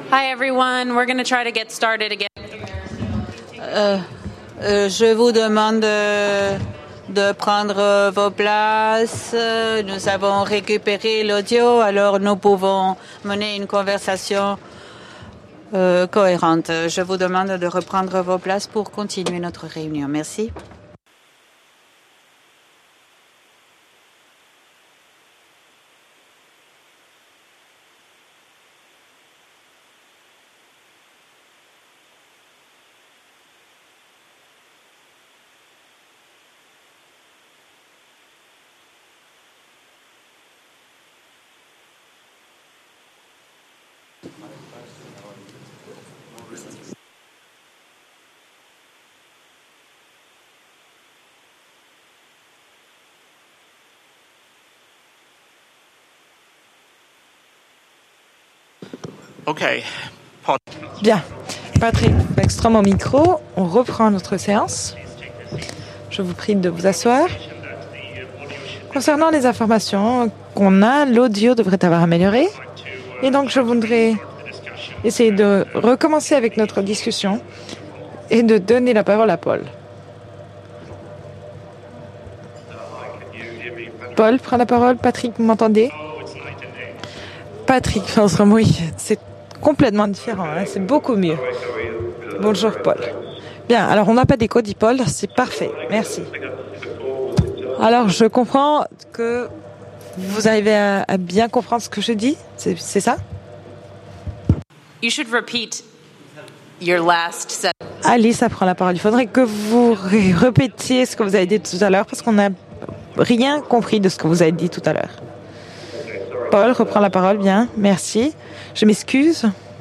Hi everyone, we're going to try to get started again. Je vous demande de prendre vos places. Nous avons récupéré l'audio, alors nous pouvons mener une conversation cohérente. Je vous demande de reprendre vos places pour continuer notre réunion. Merci. Okay. Paul. Bien. Patrick, extrêmement micro. On reprend notre séance. Je vous prie de vous asseoir. Concernant les informations qu'on a, l'audio devrait avoir amélioré. Et donc, je voudrais essayer de recommencer avec notre discussion et de donner la parole à Paul. Paul prend la parole. Patrick, vous m'entendez? Patrick, oui, c'est complètement différent, hein, c'est beaucoup mieux. Bonjour Paul. Bien, alors on n'a pas d'écho, dit Paul, c'est parfait, merci. Alors je comprends que vous arrivez à bien comprendre ce que je dis, c'est ça? You should repeat your last sentence. Alice prend la parole. Il faudrait que vous répétiez ce que vous avez dit tout à l'heure parce qu'on n'a rien compris de ce que vous avez dit tout à l'heure. Paul reprend la parole, bien, merci. Je m'excuse.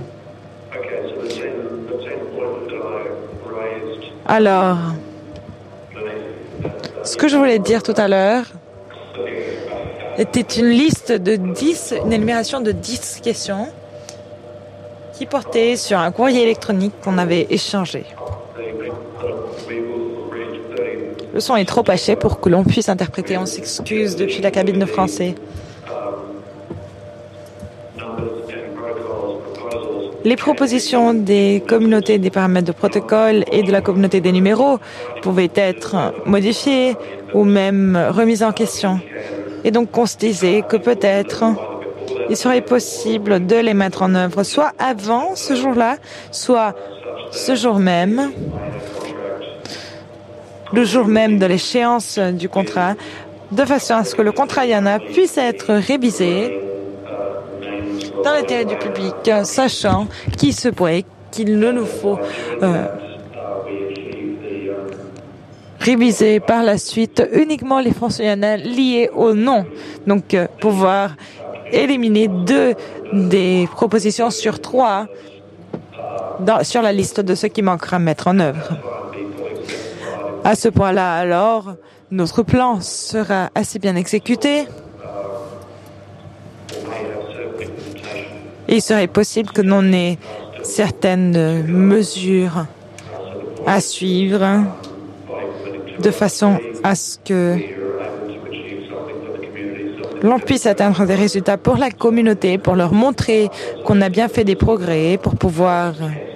Alors, ce que je voulais dire tout à l'heure était une liste de 10, une énumération de 10 questions qui portaient sur un courrier électronique qu'on avait échangé. Le son est trop haché pour que l'on puisse interpréter. On s'excuse depuis la cabine de français. Les propositions des communautés des paramètres de protocole et de la communauté des numéros pouvaient être modifiées ou même remises en question. Et donc, on se disait que peut-être il serait possible de les mettre en œuvre soit avant ce jour-là, soit ce jour même, le jour même de l'échéance du contrat, de façon à ce que le contrat IANA puisse être révisé dans l'intérêt du public, sachant qu'il se pourrait qu'il ne nous faut réviser par la suite uniquement les fonctionnels liés au nom. Donc, pouvoir éliminer 2 des propositions sur 3 sur la liste de ce qui manquera à mettre en œuvre. À ce point-là, alors, notre plan sera assez bien exécuté. Et il serait possible que l'on ait certaines mesures à suivre de façon à ce que l'on puisse atteindre des résultats pour la communauté, pour leur montrer qu'on a bien fait des progrès, pour pouvoir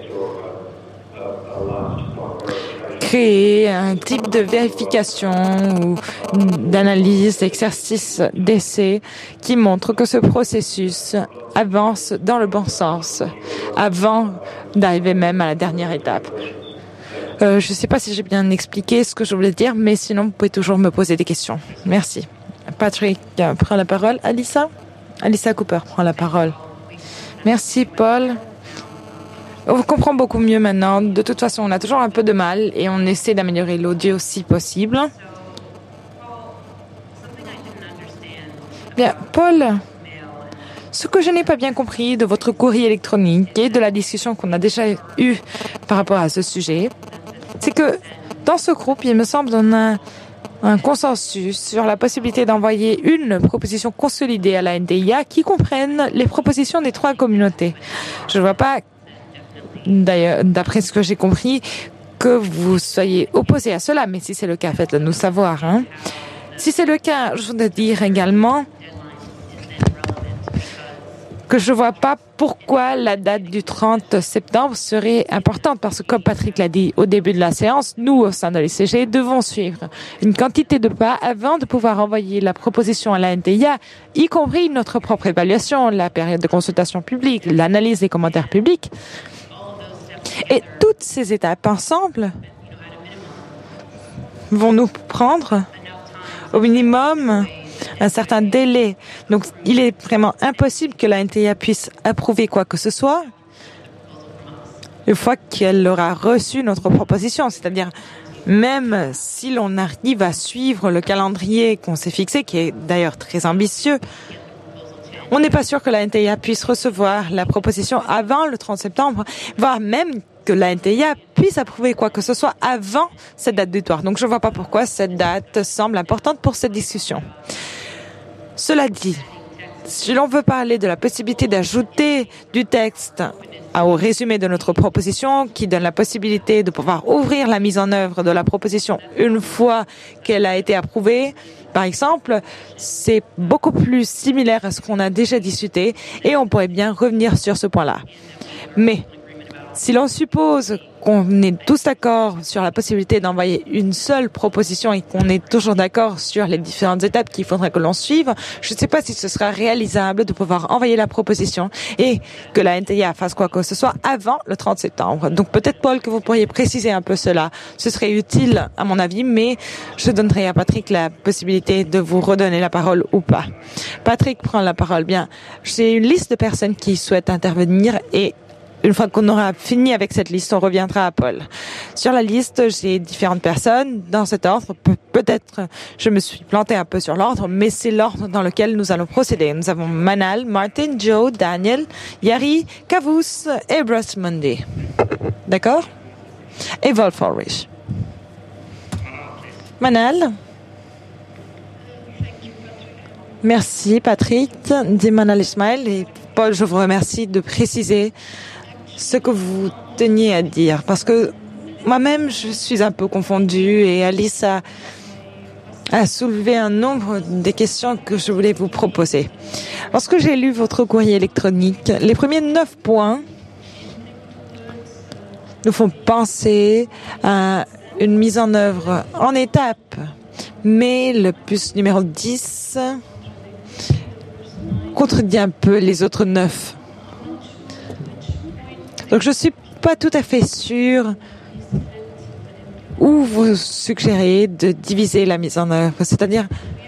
créer un type de vérification ou d'analyse, d'exercice d'essai qui montre que ce processus avance dans le bon sens avant d'arriver même à la dernière étape. Je ne sais pas si j'ai bien expliqué ce que je voulais dire, mais sinon vous pouvez toujours me poser des questions. Merci. Patrick prend la parole. Alissa Cooper prend la parole. Merci Paul. On comprend beaucoup mieux maintenant. De toute façon, on a toujours un peu de mal et on essaie d'améliorer l'audio si possible. Bien, Paul, ce que je n'ai pas bien compris de votre courrier électronique et de la discussion qu'on a déjà eue par rapport à ce sujet, c'est que dans ce groupe, il me semble qu'on a un consensus sur la possibilité d'envoyer une proposition consolidée à la NDIA qui comprenne les propositions des 3 communautés. Je ne vois pas, d'ailleurs, d'après ce que j'ai compris, que vous soyez opposé à cela, mais si c'est le cas, faites-le nous savoir. Hein. Si c'est le cas, je voudrais dire également que je ne vois pas pourquoi la date du 30 septembre serait importante, parce que comme Patrick l'a dit au début de la séance, nous, au sein de l'ECG, devons suivre une quantité de pas avant de pouvoir envoyer la proposition à la NTIA, y compris notre propre évaluation, la période de consultation publique, l'analyse des commentaires publics. Et toutes ces étapes ensemble vont nous prendre au minimum un certain délai. Donc, il est vraiment impossible que la NTIA puisse approuver quoi que ce soit une fois qu'elle aura reçu notre proposition. C'est-à-dire, même si l'on arrive à suivre le calendrier qu'on s'est fixé, qui est d'ailleurs très ambitieux, on n'est pas sûr que la NTIA puisse recevoir la proposition avant le 30 septembre, voire même que la NTIA puisse approuver quoi que ce soit avant cette date butoir. Donc, je ne vois pas pourquoi cette date semble importante pour cette discussion. Cela dit, si l'on veut parler de la possibilité d'ajouter du texte au résumé de notre proposition, qui donne la possibilité de pouvoir ouvrir la mise en œuvre de la proposition une fois qu'elle a été approuvée, par exemple, c'est beaucoup plus similaire à ce qu'on a déjà discuté et on pourrait bien revenir sur ce point-là. Mais si l'on suppose qu'on est tous d'accord sur la possibilité d'envoyer une seule proposition et qu'on est toujours d'accord sur les différentes étapes qu'il faudrait que l'on suive, je ne sais pas si ce sera réalisable de pouvoir envoyer la proposition et que la NTIA fasse quoi que ce soit avant le 30 septembre. Donc peut-être, Paul, que vous pourriez préciser un peu cela. Ce serait utile, à mon avis, mais je donnerai à Patrick la possibilité de vous redonner la parole ou pas. Patrick prend la parole. Bien, j'ai une liste de personnes qui souhaitent intervenir et une fois qu'on aura fini avec cette liste, on reviendra à Paul. Sur la liste, j'ai différentes personnes dans cet ordre. Peut-être je me suis plantée un peu sur l'ordre, mais c'est l'ordre dans lequel nous allons procéder. Nous avons Manal, Martin, Joe, Daniel, Yari, Kavus et Bruce Mundy. D'accord? Et Wolf Ulrich. Manal. Merci Patrick, dit Manal Ismail. Et Paul, je vous remercie de préciser ce que vous teniez à dire, parce que moi-même, je suis un peu confondue et Alice a soulevé un nombre de questions que je voulais vous proposer. Lorsque j'ai lu votre courrier électronique, les premiers 9 points nous font penser à une mise en œuvre en étapes, mais le plus numéro 10 contredit un peu les autres 9. Donc, je suis pas tout à fait sûre où vous suggérez de diviser la mise en œuvre. C'est-à-dire,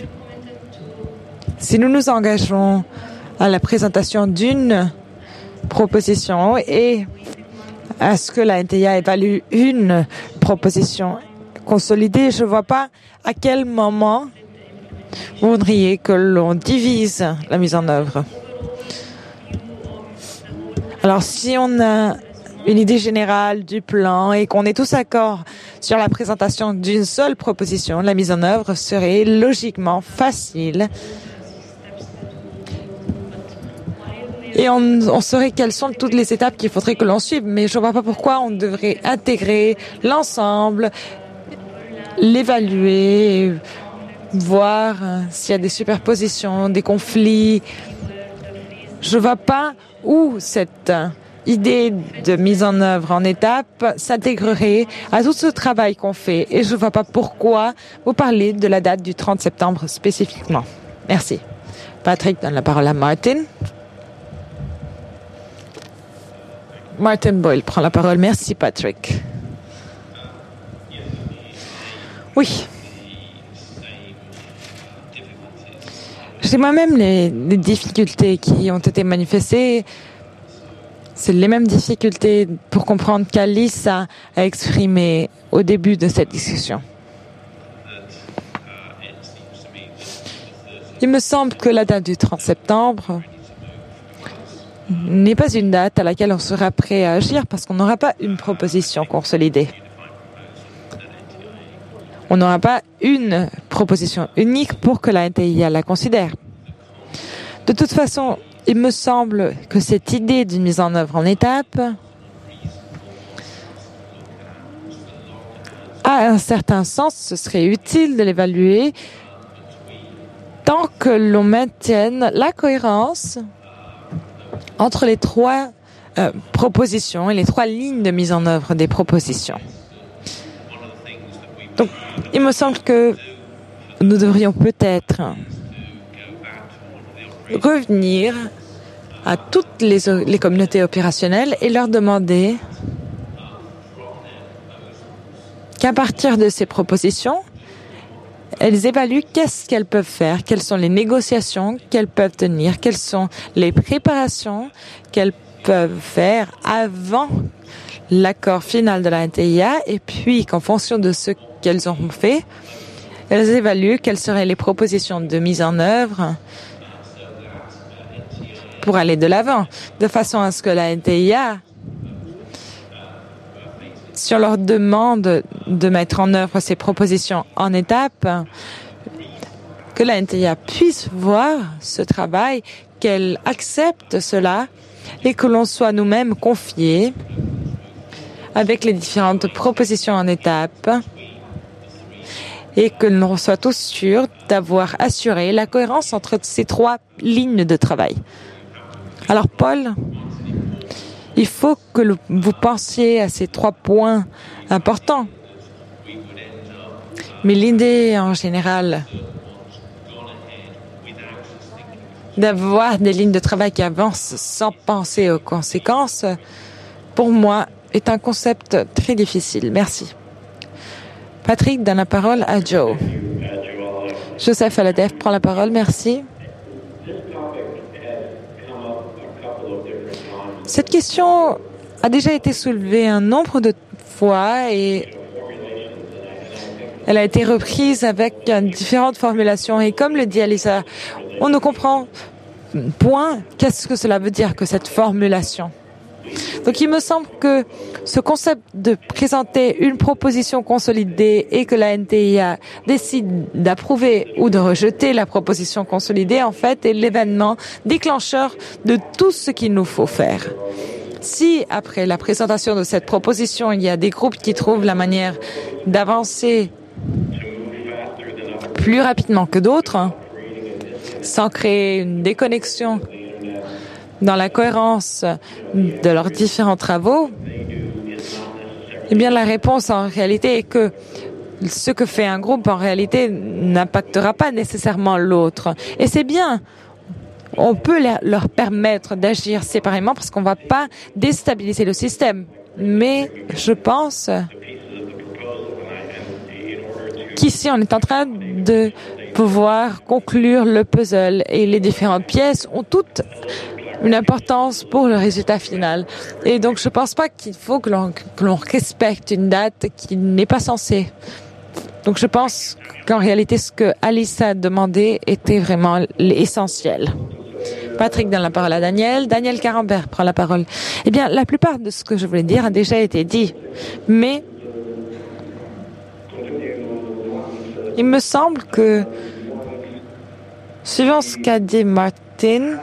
si nous nous engageons à la présentation d'une proposition et à ce que la NTIA évalue une proposition consolidée, je vois pas à quel moment vous voudriez que l'on divise la mise en œuvre. Alors, si on a une idée générale du plan et qu'on est tous d'accord sur la présentation d'une seule proposition, la mise en œuvre serait logiquement facile. Et on saurait quelles sont toutes les étapes qu'il faudrait que l'on suive, mais je ne vois pas pourquoi on devrait intégrer l'ensemble, l'évaluer, voir s'il y a des superpositions, des conflits. Je ne vois pas où cette idée de mise en œuvre en étapes s'intégrerait à tout ce travail qu'on fait. Et je ne vois pas pourquoi vous parlez de la date du 30 septembre spécifiquement. Merci. Patrick donne la parole à Martin. Martin Boyle prend la parole. Merci, Patrick. Oui. J'ai moi-même les difficultés qui ont été manifestées. C'est les mêmes difficultés pour comprendre qu'Alice a exprimé au début de cette discussion. Il me semble que la date du 30 septembre n'est pas une date à laquelle on sera prêt à agir parce qu'on n'aura pas une proposition consolidée. On n'aura pas une proposition unique pour que la NTIA la considère. De toute façon, il me semble que cette idée d'une mise en œuvre en étapes a un certain sens. Ce serait utile de l'évaluer tant que l'on maintienne la cohérence entre les trois propositions et les trois lignes de mise en œuvre des propositions. Donc, il me semble que nous devrions peut-être revenir à toutes les communautés opérationnelles et leur demander qu'à partir de ces propositions, elles évaluent qu'est-ce qu'elles peuvent faire, quelles sont les négociations qu'elles peuvent tenir, quelles sont les préparations qu'elles peuvent faire avant l'accord final de la NTIA, et puis qu'en fonction de ce qu'elles auront fait, elles évaluent quelles seraient les propositions de mise en œuvre pour aller de l'avant, de façon à ce que la NTIA, sur leur demande de mettre en œuvre ces propositions en étapes, que la NTIA puisse voir ce travail, qu'elle accepte cela et que l'on soit nous-mêmes confiés avec les différentes propositions en étapes et que l'on soit tous sûrs d'avoir assuré la cohérence entre ces trois lignes de travail. Alors Paul, il faut que vous pensiez à ces trois points importants. Mais l'idée en général d'avoir des lignes de travail qui avancent sans penser aux conséquences, pour moi, est un concept très difficile. Merci. Patrick donne la parole à Joe. Joseph Aladef prend la parole. Merci. Cette question a déjà été soulevée un nombre de fois et elle a été reprise avec différentes formulations. Et comme le dit Alissa, on ne comprend point qu'est-ce que cela veut dire que cette formulation. Donc il me semble que ce concept de présenter une proposition consolidée et que la NTIA décide d'approuver ou de rejeter la proposition consolidée, en fait, est l'événement déclencheur de tout ce qu'il nous faut faire. Si, après la présentation de cette proposition, il y a des groupes qui trouvent la manière d'avancer plus rapidement que d'autres, sans créer une déconnexion dans la cohérence de leurs différents travaux, eh bien la réponse en réalité est que ce que fait un groupe en réalité n'impactera pas nécessairement l'autre. Et c'est bien. On peut leur permettre d'agir séparément parce qu'on ne va pas déstabiliser le système. Mais je pense qu'ici on est en train de pouvoir conclure le puzzle et les différentes pièces ont toutes une importance pour le résultat final. Et donc, je ne pense pas qu'il faut que l'on respecte une date qui n'est pas censée. Donc, je pense qu'en réalité, ce que Alice a demandé était vraiment l'essentiel. Patrick donne la parole à Daniel. Daniel Carambert prend la parole. Eh bien, la plupart de ce que je voulais dire a déjà été dit. Mais il me semble que, suivant ce qu'a dit Martin,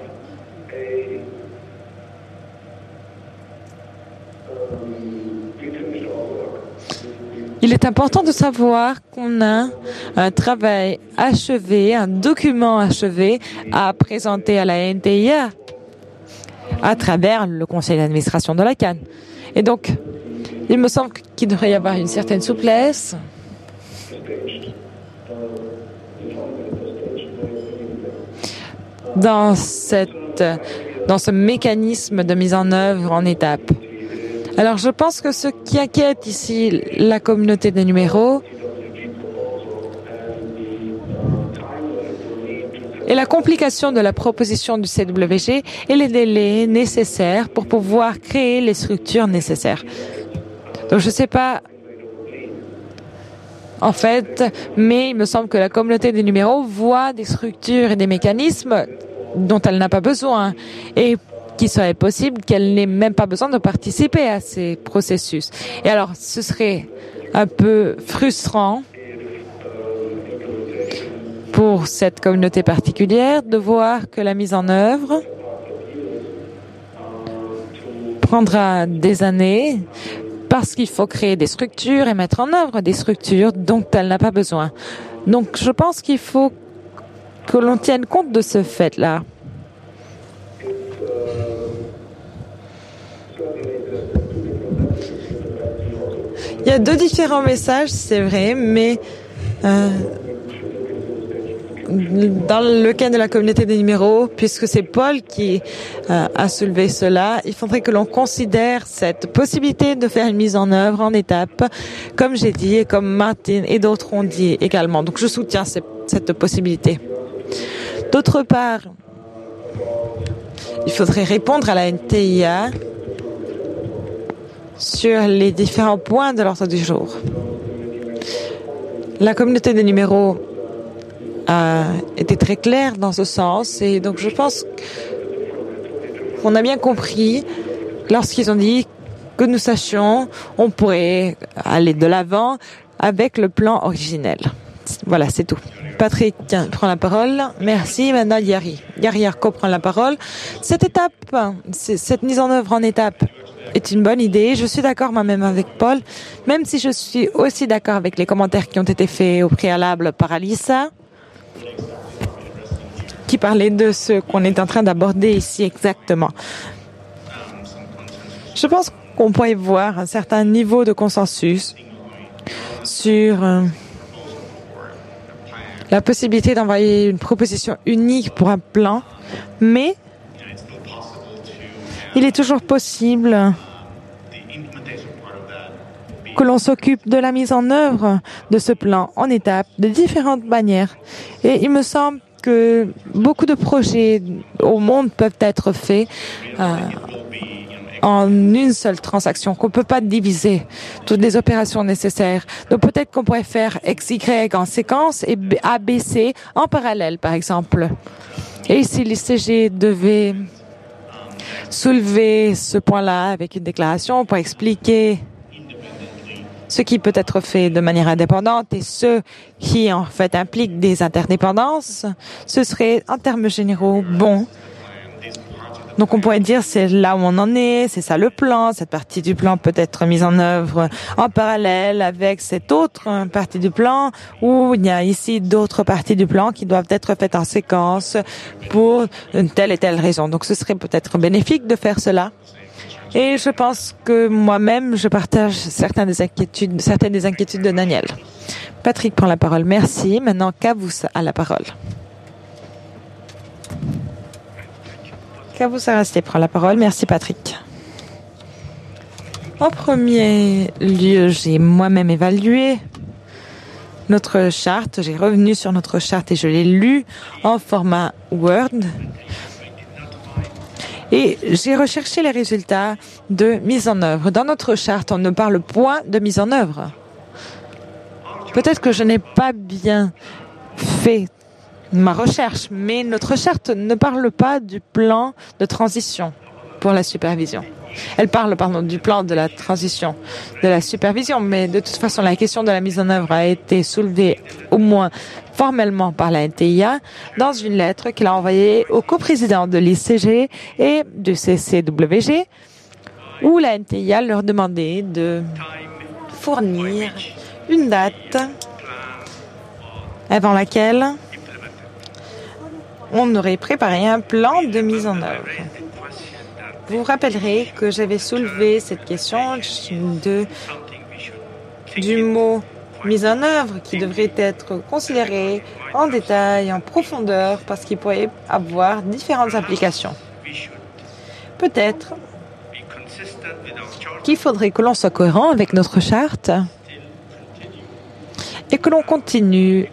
il est important de savoir qu'on a un travail achevé, un document achevé à présenter à la NTIA à travers le conseil d'administration de la CAN. Et donc, il me semble qu'il devrait y avoir une certaine souplesse dans ce mécanisme de mise en œuvre en étapes. Alors, je pense que ce qui inquiète ici la communauté des numéros est la complication de la proposition du CWG et les délais nécessaires pour pouvoir créer les structures nécessaires. Donc, je ne sais pas, en fait, mais il me semble que la communauté des numéros voit des structures et des mécanismes dont elle n'a pas besoin et qu'il serait possible qu'elle n'ait même pas besoin de participer à ces processus. Et alors, ce serait un peu frustrant pour cette communauté particulière de voir que la mise en œuvre prendra des années parce qu'il faut créer des structures et mettre en œuvre des structures dont elle n'a pas besoin. Donc, je pense qu'il faut que l'on tienne compte de ce fait-là. Il y a deux différents messages, c'est vrai, mais dans le cas de la communauté des numéros, puisque c'est Paul qui a soulevé cela, il faudrait que l'on considère cette possibilité de faire une mise en œuvre en étapes, comme j'ai dit et comme Martin et d'autres ont dit également. Donc je soutiens cette possibilité. D'autre part, il faudrait répondre à la NTIA sur les différents points de l'ordre du jour. La communauté des numéros a été très claire dans ce sens et donc je pense qu'on a bien compris lorsqu'ils ont dit que nous sachions, on pourrait aller de l'avant avec le plan originel. Voilà, c'est tout. Patrick prend la parole. Merci. Maintenant, Yari Arco prend la parole. Cette étape, cette mise en œuvre en étape est une bonne idée. Je suis d'accord moi-même avec Paul, même si je suis aussi d'accord avec les commentaires qui ont été faits au préalable par Alissa, qui parlait de ce qu'on est en train d'aborder ici exactement. Je pense qu'on pourrait voir un certain niveau de consensus sur la possibilité d'envoyer une proposition unique pour un plan, mais il est toujours possible que l'on s'occupe de la mise en œuvre de ce plan en étapes de différentes manières. Et il me semble que beaucoup de projets au monde peuvent être faits en une seule transaction, qu'on ne peut pas diviser toutes les opérations nécessaires. Donc peut-être qu'on pourrait faire X, Y en séquence et A, B, C en parallèle, par exemple. Et si l'ICG devait soulever ce point-là avec une déclaration pour expliquer ce qui peut être fait de manière indépendante et ce qui en fait implique des interdépendances, ce serait en termes généraux bon. Donc on pourrait dire c'est là où on en est, c'est ça le plan, cette partie du plan peut être mise en œuvre en parallèle avec cette autre partie du plan, ou il y a ici d'autres parties du plan qui doivent être faites en séquence pour une telle et telle raison. Donc ce serait peut-être bénéfique de faire cela. Et je pense que moi-même, je partage certaines des inquiétudes de Daniel. Patrick prend la parole. Merci. Maintenant, Kavus a la parole. Kavus Arasté prend la parole. Merci, Patrick. En premier lieu, j'ai moi-même évalué notre charte. J'ai revenu sur notre charte et je l'ai lue en format Word. Et j'ai recherché les résultats de mise en œuvre. Dans notre charte, on ne parle point de mise en œuvre. Peut-être que je n'ai pas bien fait ma recherche, mais notre charte ne parle pas du plan de transition pour la supervision. Elle parle, du plan de la transition, de la supervision, mais de toute façon, la question de la mise en œuvre a été soulevée au moins formellement par la NTIA dans une lettre qu'il a envoyée au coprésident de l'ICG et du CCWG, où la NTIA leur demandait de fournir une date avant laquelle on aurait préparé un plan de mise en œuvre. Vous vous rappellerez que j'avais soulevé cette question du mot mise en œuvre qui devrait être considéré en détail, en profondeur, parce qu'il pourrait avoir différentes applications. Peut-être qu'il faudrait que l'on soit cohérent avec notre charte et que l'on continue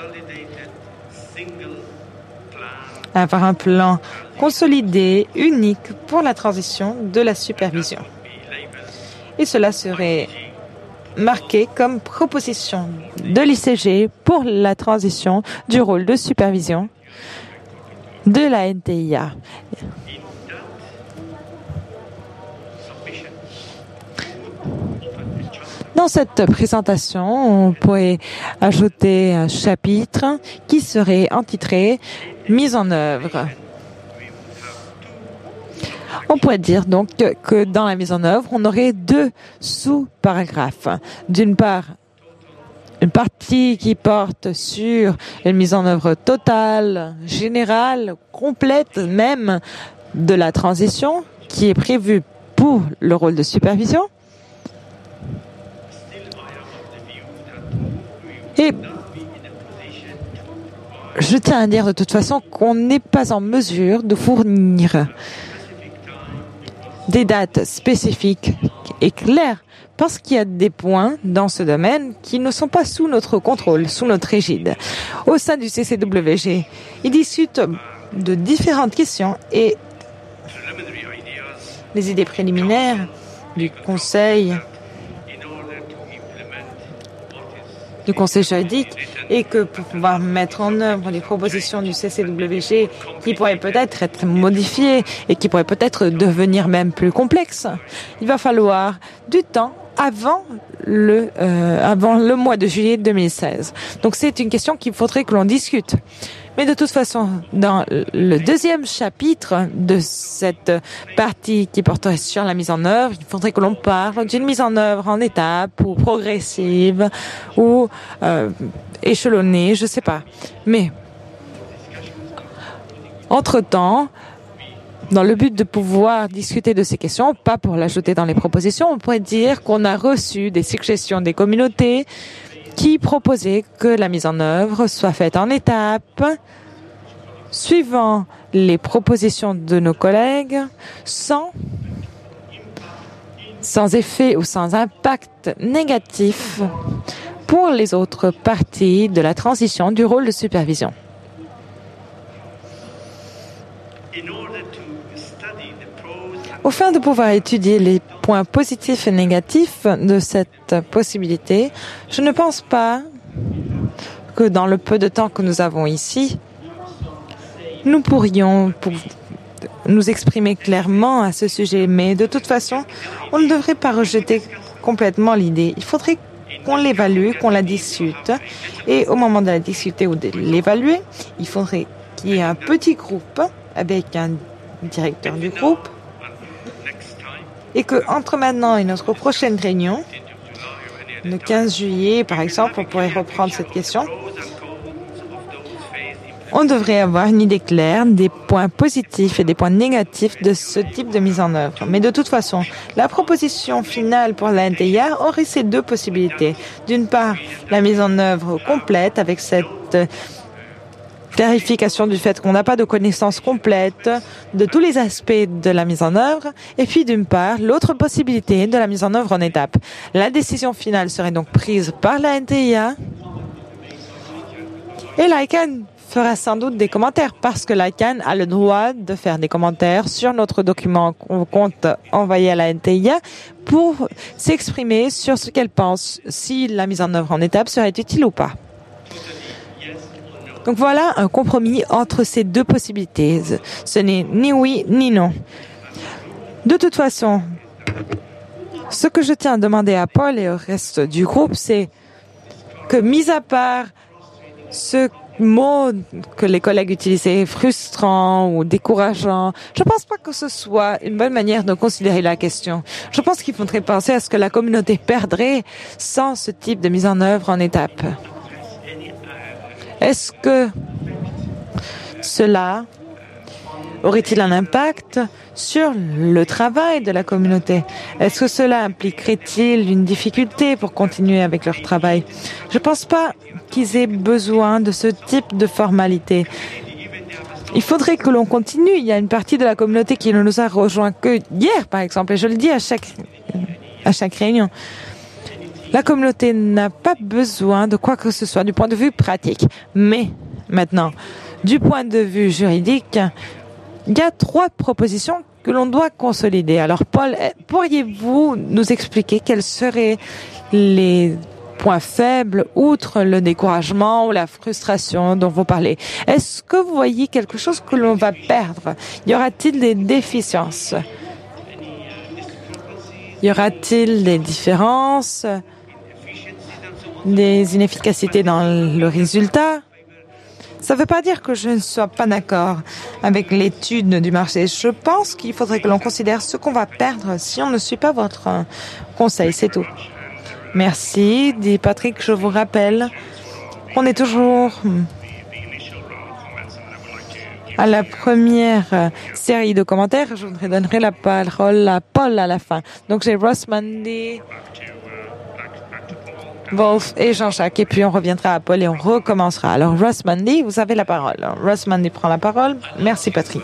à avoir un plan consolidé, unique pour la transition de la supervision. Et cela serait marqué comme proposition de l'ICG pour la transition du rôle de supervision de la NTIA. Dans cette présentation, on pourrait ajouter un chapitre qui serait entitré « Mise en œuvre ». On pourrait dire donc que dans la mise en œuvre, on aurait deux sous-paragraphes. D'une part, une partie qui porte sur une mise en œuvre totale, générale, complète même de la transition qui est prévue pour le rôle de supervision. Et je tiens à dire de toute façon qu'on n'est pas en mesure de fournir des dates spécifiques et claires parce qu'il y a des points dans ce domaine qui ne sont pas sous notre contrôle, sous notre égide. Au sein du CCWG, ils discutent de différentes questions et les idées préliminaires du Conseil juridique et que pour pouvoir mettre en œuvre les propositions du CCWG qui pourraient peut-être être modifiées et qui pourraient peut-être devenir même plus complexes, il va falloir du temps avant le mois de juillet 2016. Donc c'est une question qu'il faudrait que l'on discute. Mais de toute façon, dans le deuxième chapitre de cette partie qui porterait sur la mise en œuvre, il faudrait que l'on parle d'une mise en œuvre en étapes ou progressive ou échelonnée, je sais pas. Mais entre-temps, dans le but de pouvoir discuter de ces questions, pas pour l'ajouter dans les propositions, on pourrait dire qu'on a reçu des suggestions des communautés qui proposait que la mise en œuvre soit faite en étapes, suivant les propositions de nos collègues, sans effet ou sans impact négatif pour les autres parties de la transition du rôle de supervision. Afin de pouvoir étudier les points positifs et négatifs de cette possibilité, je ne pense pas que dans le peu de temps que nous avons ici, nous pourrions nous exprimer clairement à ce sujet. Mais de toute façon, on ne devrait pas rejeter complètement l'idée. Il faudrait qu'on l'évalue, qu'on la discute. Et au moment de la discuter ou de l'évaluer, il faudrait qu'il y ait un petit groupe avec un directeur du groupe et que entre maintenant et notre prochaine réunion, le 15 juillet par exemple, on pourrait reprendre cette question, on devrait avoir une idée claire des points positifs et des points négatifs de ce type de mise en œuvre. Mais de toute façon, la proposition finale pour la NTIA aurait ces deux possibilités. D'une part, la mise en œuvre complète avec cette clarification du fait qu'on n'a pas de connaissance complète de tous les aspects de la mise en œuvre. Et puis, d'une part, l'autre possibilité de la mise en œuvre en étapes. La décision finale serait donc prise par la NTIA. Et l'ICANN fera sans doute des commentaires parce que l'ICANN a le droit de faire des commentaires sur notre document qu'on compte envoyer à la NTIA pour s'exprimer sur ce qu'elle pense, si la mise en œuvre en étapes serait utile ou pas. Donc voilà un compromis entre ces deux possibilités. Ce n'est ni oui ni non. De toute façon, ce que je tiens à demander à Paul et au reste du groupe, c'est que, mis à part ce mot que les collègues utilisaient, frustrant ou décourageant, je ne pense pas que ce soit une bonne manière de considérer la question. Je pense qu'il faudrait penser à ce que la communauté perdrait sans ce type de mise en œuvre en étapes. Est-ce que cela aurait-il un impact sur le travail de la communauté? Est-ce que cela impliquerait-il une difficulté pour continuer avec leur travail? Je ne pense pas qu'ils aient besoin de ce type de formalité. Il faudrait que l'on continue. Il y a une partie de la communauté qui ne nous a rejoints que hier, par exemple, et je le dis à chaque réunion. La communauté n'a pas besoin de quoi que ce soit du point de vue pratique. Mais maintenant, du point de vue juridique, il y a 3 propositions que l'on doit consolider. Alors, Paul, pourriez-vous nous expliquer quels seraient les points faibles, outre le découragement ou la frustration dont vous parlez? Est-ce que vous voyez quelque chose que l'on va perdre? Y aura-t-il des déficiences? Y aura-t-il des différences, des inefficacités dans le résultat? Ça ne veut pas dire que je ne sois pas d'accord avec l'étude du marché. Je pense qu'il faudrait que l'on considère ce qu'on va perdre si on ne suit pas votre conseil, c'est tout. Merci, dit Patrick. Je vous rappelle qu'on est toujours à la première série de commentaires. Je voudrais donner la parole à Paul à la fin. Donc j'ai Ross Mandy, Wolf et Jean-Jacques. Et puis on reviendra à Paul et on recommencera. Alors Ross Mandy, vous avez la parole. Ross Mandy prend la parole. Merci Patrick.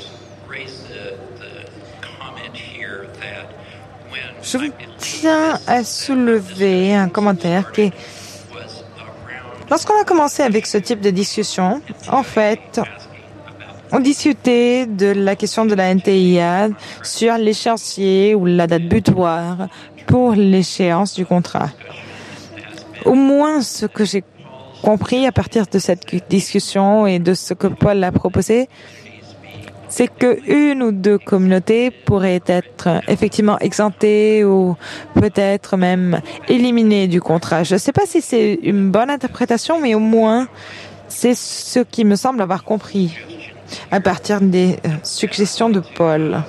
Je vous tiens à soulever un commentaire qui est... Lorsqu'on a commencé avec ce type de discussion, en fait, on discutait de la question de la NTIA sur l'échéancier ou la date butoir pour l'échéance du contrat. Au moins, ce que j'ai compris à partir de cette discussion et de ce que Paul a proposé, c'est qu'une ou deux communautés pourraient être effectivement exemptées ou peut-être même éliminées du contrat. Je ne sais pas si c'est une bonne interprétation, mais au moins, c'est ce qui me semble avoir compris à partir des suggestions de Paul.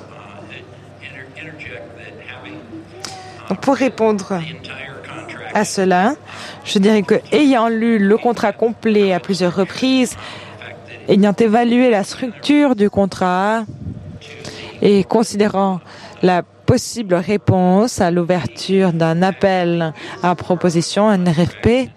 Donc, pour répondre à cela, je dirais que ayant lu le contrat complet à plusieurs reprises, ayant évalué la structure du contrat et considérant la possible réponse à l'ouverture d'un appel à proposition, un RFP,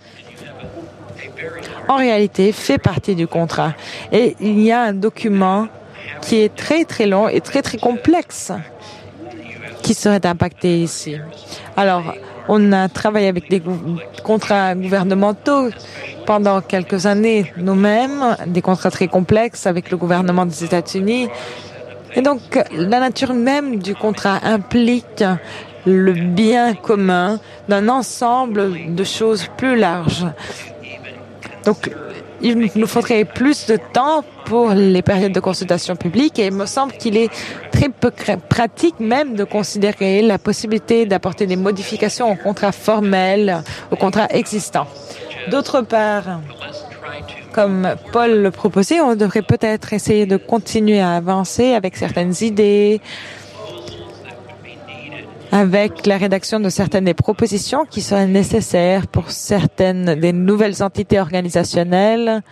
en réalité, fait partie du contrat. Et il y a un document qui est très, très long et très, très complexe qui serait impacté ici. Alors, on a travaillé avec des contrats gouvernementaux pendant quelques années nous-mêmes, des contrats très complexes avec le gouvernement des États-Unis. Et donc, la nature même du contrat implique le bien commun d'un ensemble de choses plus larges. Donc, il nous faudrait plus de temps pour les périodes de consultation publique et il me semble qu'il est très peu pratique même de considérer la possibilité d'apporter des modifications au contrat formel, au contrat existant. D'autre part, comme Paul le proposait, on devrait peut-être essayer de continuer à avancer avec certaines idées, avec la rédaction de certaines des propositions qui seraient nécessaires pour certaines des nouvelles entités organisationnelles.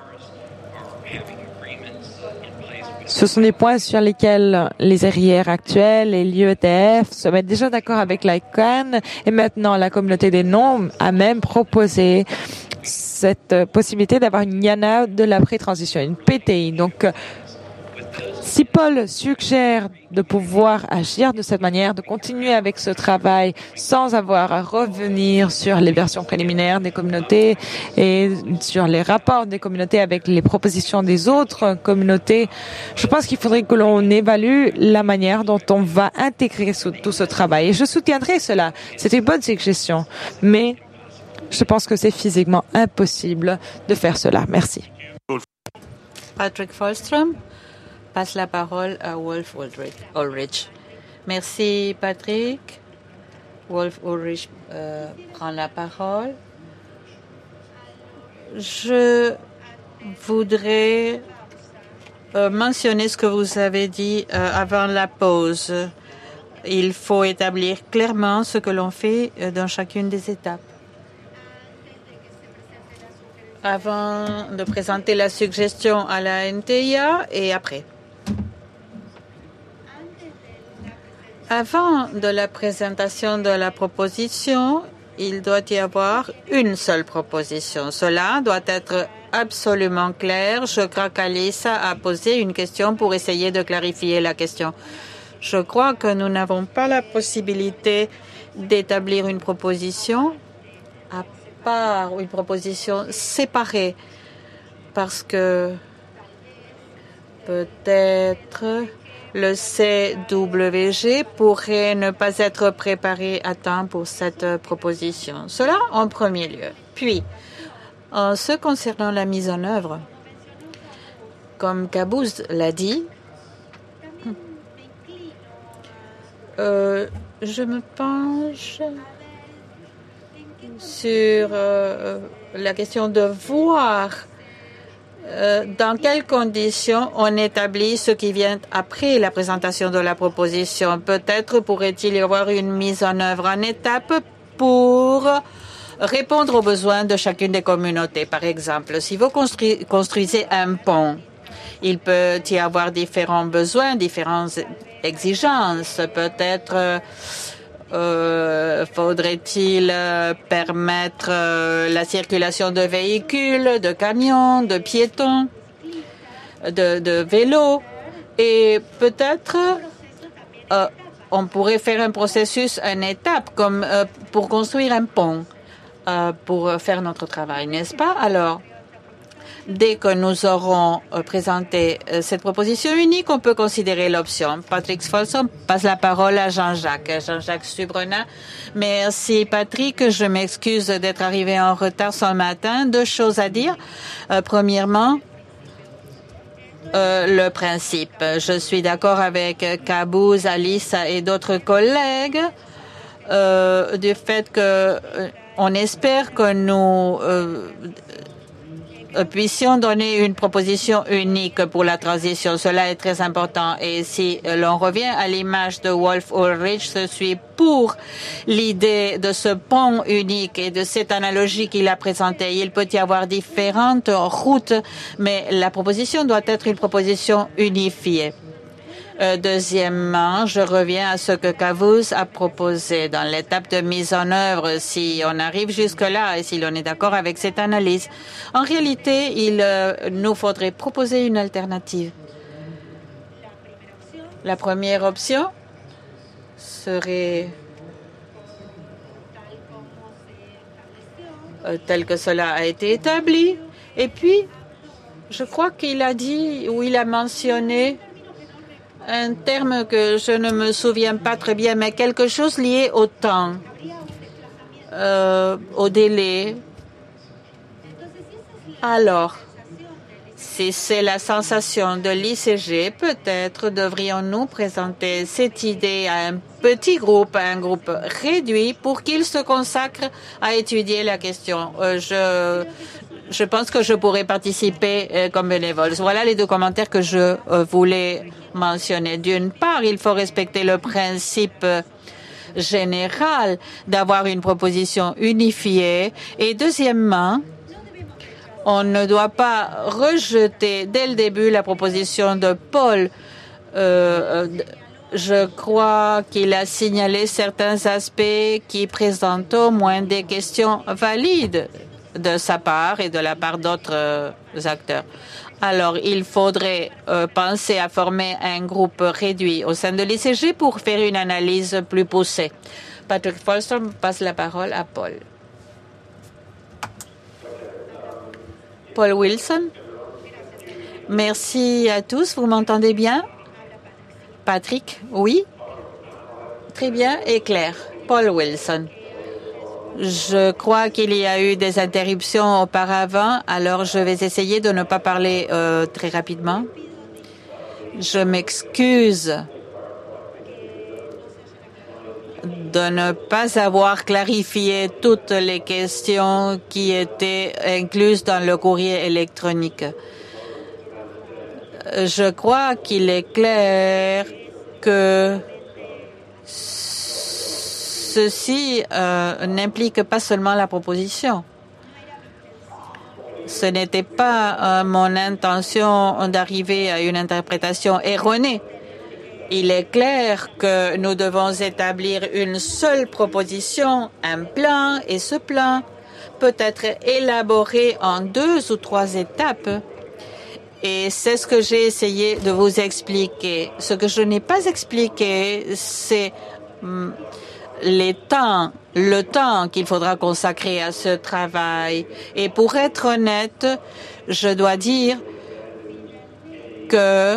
Ce sont des points sur lesquels les RIR actuels et l'IETF se mettent déjà d'accord avec l'ICANN et maintenant la communauté des noms a même proposé cette possibilité d'avoir une IANA de l'après-transition, une PTI. Donc, si Paul suggère de pouvoir agir de cette manière, de continuer avec ce travail sans avoir à revenir sur les versions préliminaires des communautés et sur les rapports des communautés avec les propositions des autres communautés, je pense qu'il faudrait que l'on évalue la manière dont on va intégrer tout ce travail. Et je soutiendrai cela. C'est une bonne suggestion. Mais je pense que c'est physiquement impossible de faire cela. Merci. Patrick Falstrom passe la parole à Wolf Ulrich. Merci Patrick. Wolf Ulrich prend la parole. Je voudrais mentionner ce que vous avez dit avant la pause. Il faut établir clairement ce que l'on fait dans chacune des étapes. Avant de présenter la suggestion à la NTIA et après. Avant de la présentation de la proposition, il doit y avoir une seule proposition. Cela doit être absolument clair. Je crois qu'Alissa a posé une question pour essayer de clarifier la question. Je crois que nous n'avons pas la possibilité d'établir une proposition à part une proposition séparée parce que peut-être le CWG pourrait ne pas être préparé à temps pour cette proposition. Cela en premier lieu. Puis, en ce concernant la mise en œuvre, comme Caboose l'a dit, je me penche sur la question de voir dans quelles conditions on établit ce qui vient après la présentation de la proposition. Peut-être pourrait-il y avoir une mise en œuvre en étape pour répondre aux besoins de chacune des communautés. Par exemple, si vous construisez un pont, il peut y avoir différents besoins, différentes exigences. Peut-être Faudrait-il permettre la circulation de véhicules, de camions, de piétons, de vélos? Et peut-être on pourrait faire un processus en étapes, comme pour construire un pont, pour faire notre travail, n'est-ce pas? Alors, dès que nous aurons présenté cette proposition unique, on peut considérer l'option. Patrick Folsom passe la parole à Jean-Jacques. Jean-Jacques Subrenat. Merci, Patrick. Je m'excuse d'être arrivé en retard ce matin. Deux choses à dire. Premièrement, le principe. Je suis d'accord avec Caboose, Alice et d'autres collègues du fait que on espère que nous puissions donner une proposition unique pour la transition. Cela est très important. Et si l'on revient à l'image de Wolf Ulrich, je suis pour l'idée de ce pont unique et de cette analogie qu'il a présentée. Il peut y avoir différentes routes, mais la proposition doit être une proposition unifiée. Deuxièmement, je reviens à ce que Caboose a proposé dans l'étape de mise en œuvre, si on arrive jusque-là et si l'on est d'accord avec cette analyse. En réalité, il nous faudrait proposer une alternative. La première option serait tel que cela a été établi. Et puis, je crois qu'il a dit ou il a mentionné un terme que je ne me souviens pas très bien, mais quelque chose lié au temps, au délai. Alors, si c'est la sensation de l'ICG, peut-être devrions-nous présenter cette idée à un petit groupe, à un groupe réduit, pour qu'il se consacre à étudier la question. Je pense que je pourrais participer comme bénévole. Voilà les deux commentaires que je voulais mentionner. D'une part, il faut respecter le principe général d'avoir une proposition unifiée. Et deuxièmement, on ne doit pas rejeter dès le début la proposition de Paul. Je crois qu'il a signalé certains aspects qui présentent au moins des questions valides de sa part et de la part d'autres acteurs. Alors, il faudrait penser à former un groupe réduit au sein de l'ICG pour faire une analyse plus poussée. Patrick Folsom passe la parole à Paul. Paul Wilson. Merci à tous. Vous m'entendez bien? Patrick, oui? Très bien et clair. Paul Wilson. Je crois qu'il y a eu des interruptions auparavant, alors je vais essayer de ne pas parler très rapidement. Je m'excuse de ne pas avoir clarifié toutes les questions qui étaient incluses dans le courrier électronique. Je crois qu'il est clair que ceci n'implique pas seulement la proposition. Ce n'était pas mon intention d'arriver à une interprétation erronée. Il est clair que nous devons établir une seule proposition, un plan, et ce plan peut être élaboré en 2 ou 3 étapes. Et c'est ce que j'ai essayé de vous expliquer. Ce que je n'ai pas expliqué, c'est le temps qu'il faudra consacrer à ce travail. Et pour être honnête, je dois dire que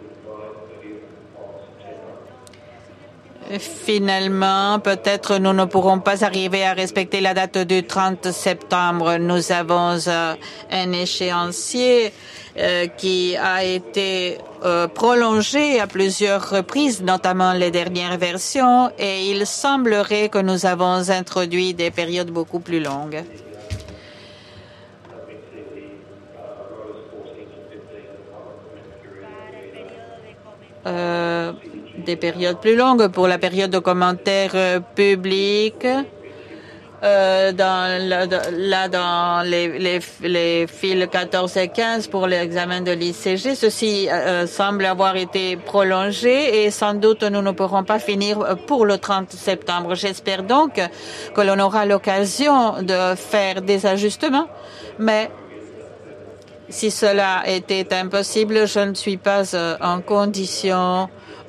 finalement, peut-être nous ne pourrons pas arriver à respecter la date du 30 septembre. Nous avons un échéancier qui a été prolongé à plusieurs reprises, notamment les dernières versions, et il semblerait que nous avons introduit des périodes beaucoup plus longues. Des périodes plus longues pour la période de commentaires publics. dans les fils 14 et 15 pour l'examen de l'ICG. Ceci semble avoir été prolongé et sans doute nous ne pourrons pas finir pour le 30 septembre. J'espère donc que l'on aura l'occasion de faire des ajustements, mais si cela était impossible, je ne suis pas en condition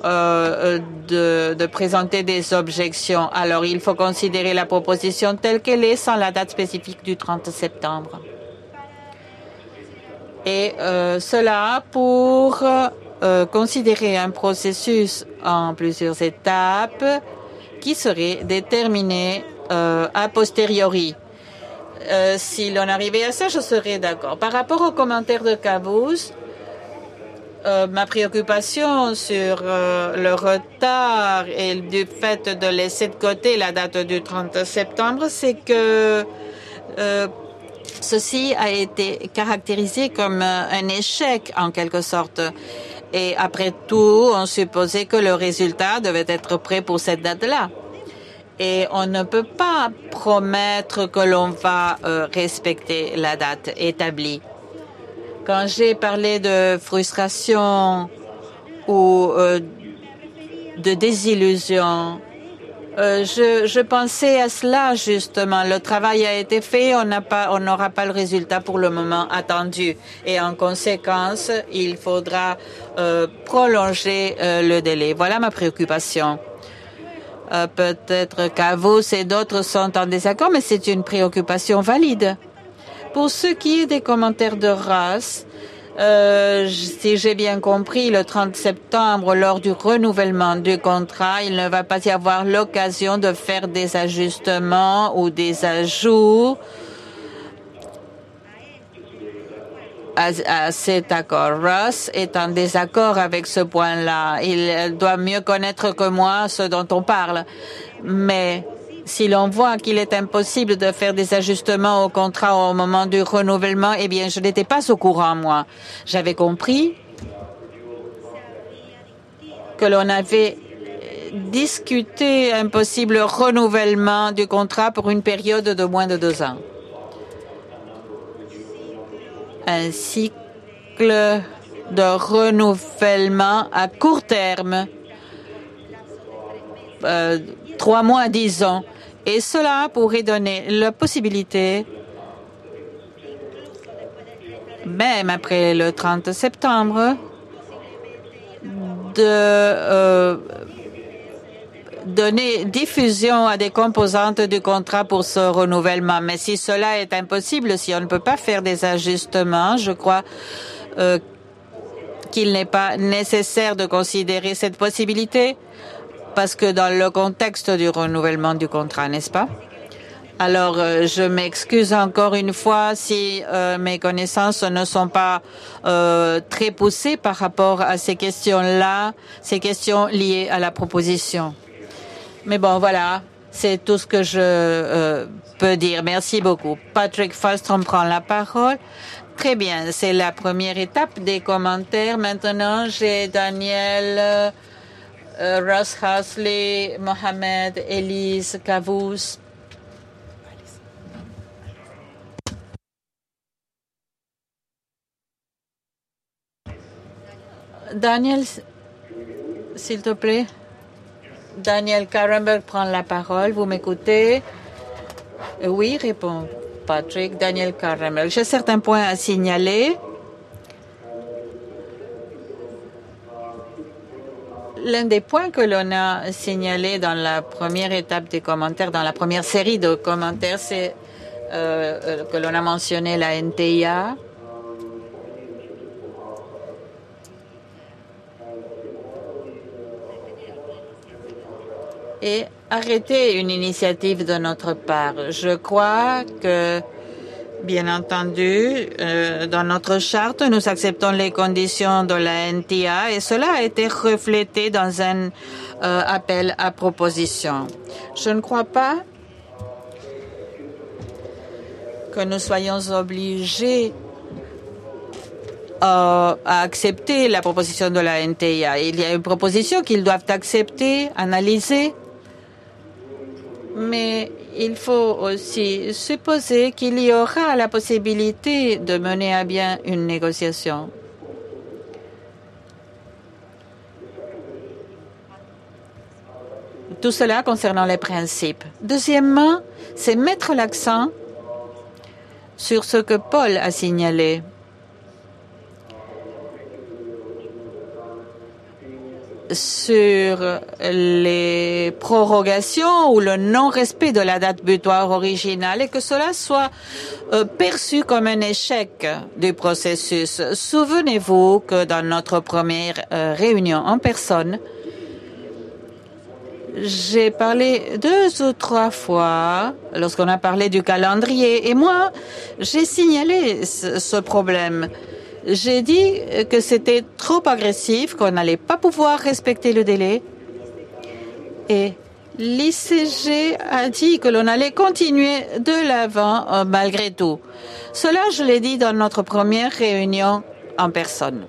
de présenter des objections. Alors, il faut considérer la proposition telle qu'elle est sans la date spécifique du 30 septembre. Et cela pour considérer un processus en plusieurs étapes qui serait déterminé a posteriori. Si l'on arrivait à ça, je serais d'accord. Par rapport aux commentaires de Cavous, ma préoccupation sur le retard et du fait de laisser de côté la date du 30 septembre, c'est que ceci a été caractérisé comme un échec en quelque sorte. Et après tout, on supposait que le résultat devait être prêt pour cette date-là. Et on ne peut pas promettre que l'on va respecter la date établie. Quand j'ai parlé de frustration ou de désillusion, je pensais à cela justement. Le travail a été fait, on n'aura pas le résultat pour le moment attendu. Et en conséquence, il faudra prolonger le délai. Voilà ma préoccupation. Peut-être qu'Avos et d'autres sont en désaccord, mais c'est une préoccupation valide. Pour ce qui est des commentaires de Ross, si j'ai bien compris, le 30 septembre, lors du renouvellement du contrat, il ne va pas y avoir l'occasion de faire des ajustements ou des ajouts à cet accord. Ross est en désaccord avec ce point-là. Il doit mieux connaître que moi ce dont on parle. Mais si l'on voit qu'il est impossible de faire des ajustements au contrat au moment du renouvellement, eh bien, je n'étais pas au courant, moi. J'avais compris que l'on avait discuté un possible renouvellement du contrat pour une période de moins de 2 ans. Un cycle de renouvellement à court terme, 3 mois, disons. Et cela pourrait donner la possibilité, même après le 30 septembre, de donner diffusion à des composantes du contrat pour ce renouvellement. Mais si cela est impossible, si on ne peut pas faire des ajustements, je crois qu'il n'est pas nécessaire de considérer cette possibilité, parce que dans le contexte du renouvellement du contrat, n'est-ce pas? Alors, je m'excuse encore une fois si mes connaissances ne sont pas très poussées par rapport à ces questions-là, ces questions liées à la proposition. Mais bon, voilà, c'est tout ce que je peux dire. Merci beaucoup. Patrick Fallstrom prend la parole. Très bien, c'est la première étape des commentaires. Maintenant, j'ai Daniel, Ross Hasley, Mohamed, Elise, Cavous. Daniel, s'il te plaît. Daniel Karenberg prend la parole. Vous m'écoutez? Oui, répond Patrick. Daniel Karenberg. J'ai certains points à signaler. L'un des points que l'on a signalé dans la première étape des commentaires, dans la première série de commentaires, c'est que l'on a mentionné la NTIA. Et arrêter une initiative de notre part. Je crois que, bien entendu, dans notre charte, nous acceptons les conditions de la NTA et cela a été reflété dans un appel à proposition. Je ne crois pas que nous soyons obligés à accepter la proposition de la NTA. Il y a une proposition qu'ils doivent accepter, analyser, mais il faut aussi supposer qu'il y aura la possibilité de mener à bien une négociation. Tout cela concernant les principes. Deuxièmement, c'est mettre l'accent sur ce que Paul a signalé. Sur les prorogations ou le non-respect de la date butoir originale et que cela soit perçu comme un échec du processus. Souvenez-vous que dans notre première réunion en personne, j'ai parlé 2 ou 3 fois lorsqu'on a parlé du calendrier et moi, j'ai signalé ce problème. J'ai dit que c'était trop agressif, qu'on n'allait pas pouvoir respecter le délai. Et l'ICG a dit que l'on allait continuer de l'avant malgré tout. Cela, je l'ai dit dans notre première réunion en personne.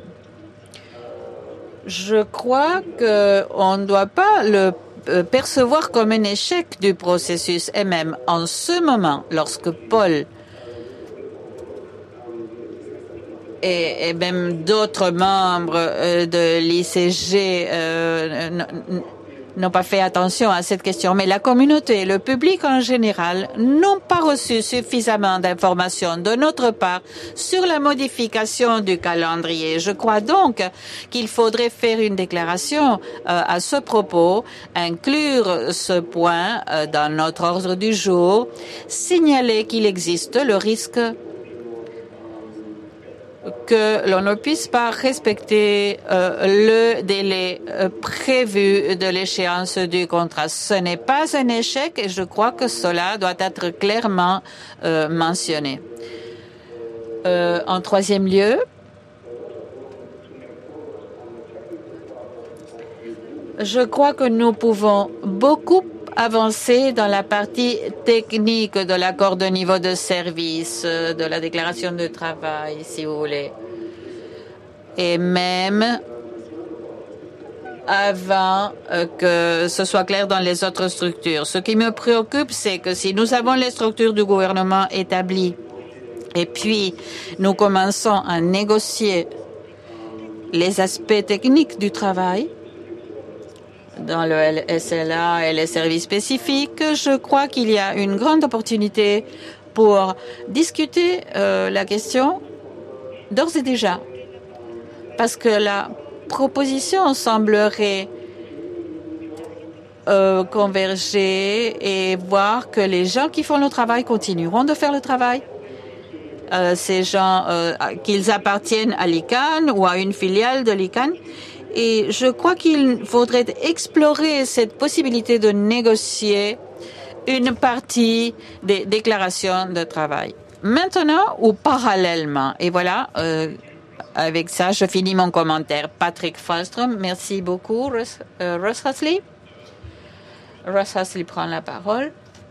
Je crois qu'on ne doit pas le percevoir comme un échec du processus. Et même en ce moment, lorsque Paul et même d'autres membres de l'ICG n'ont pas fait attention à cette question. Mais la communauté et le public en général n'ont pas reçu suffisamment d'informations de notre part sur la modification du calendrier. Je crois donc qu'il faudrait faire une déclaration à ce propos, inclure ce point dans notre ordre du jour, signaler qu'il existe le risque que l'on ne puisse pas respecter le délai prévu de l'échéance du contrat. Ce n'est pas un échec et je crois que cela doit être clairement mentionné. En troisième lieu, je crois que nous pouvons beaucoup avancer dans la partie technique de l'accord de niveau de service, de la déclaration de travail, si vous voulez. Et même avant que ce soit clair dans les autres structures. Ce qui me préoccupe, c'est que si nous avons les structures du gouvernement établies et puis nous commençons à négocier les aspects techniques du travail, dans le SLA et les services spécifiques, je crois qu'il y a une grande opportunité pour discuter la question d'ores et déjà. Parce que la proposition semblerait converger et voir que les gens qui font le travail continueront de faire le travail. Ces gens, qu'ils appartiennent à l'ICANN ou à une filiale de l'ICANN. Et je crois qu'il faudrait explorer cette possibilité de négocier une partie des déclarations de travail. Maintenant ou parallèlement. Et voilà, avec ça, je finis mon commentaire. Patrick Falstrom, merci beaucoup. Russ Hasley. Russ Hasley prend la parole.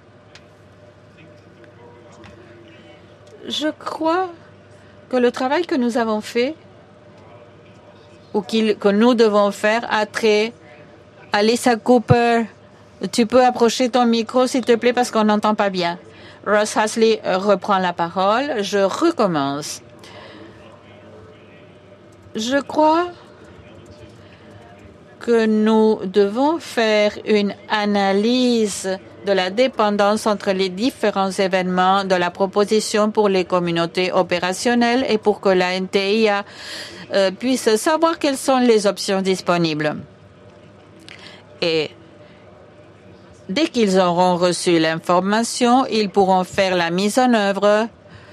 Je crois que le travail que nous avons fait ou que nous devons faire a trait à Lisa Cooper. Tu peux approcher ton micro, s'il te plaît, parce qu'on n'entend pas bien. Russ Hasley reprend la parole. Je recommence. Je crois que nous devons faire une analyse de la dépendance entre les différents événements de la proposition pour les communautés opérationnelles et pour que la NTIA puisse savoir quelles sont les options disponibles. Et dès qu'ils auront reçu l'information, ils pourront faire la mise en œuvre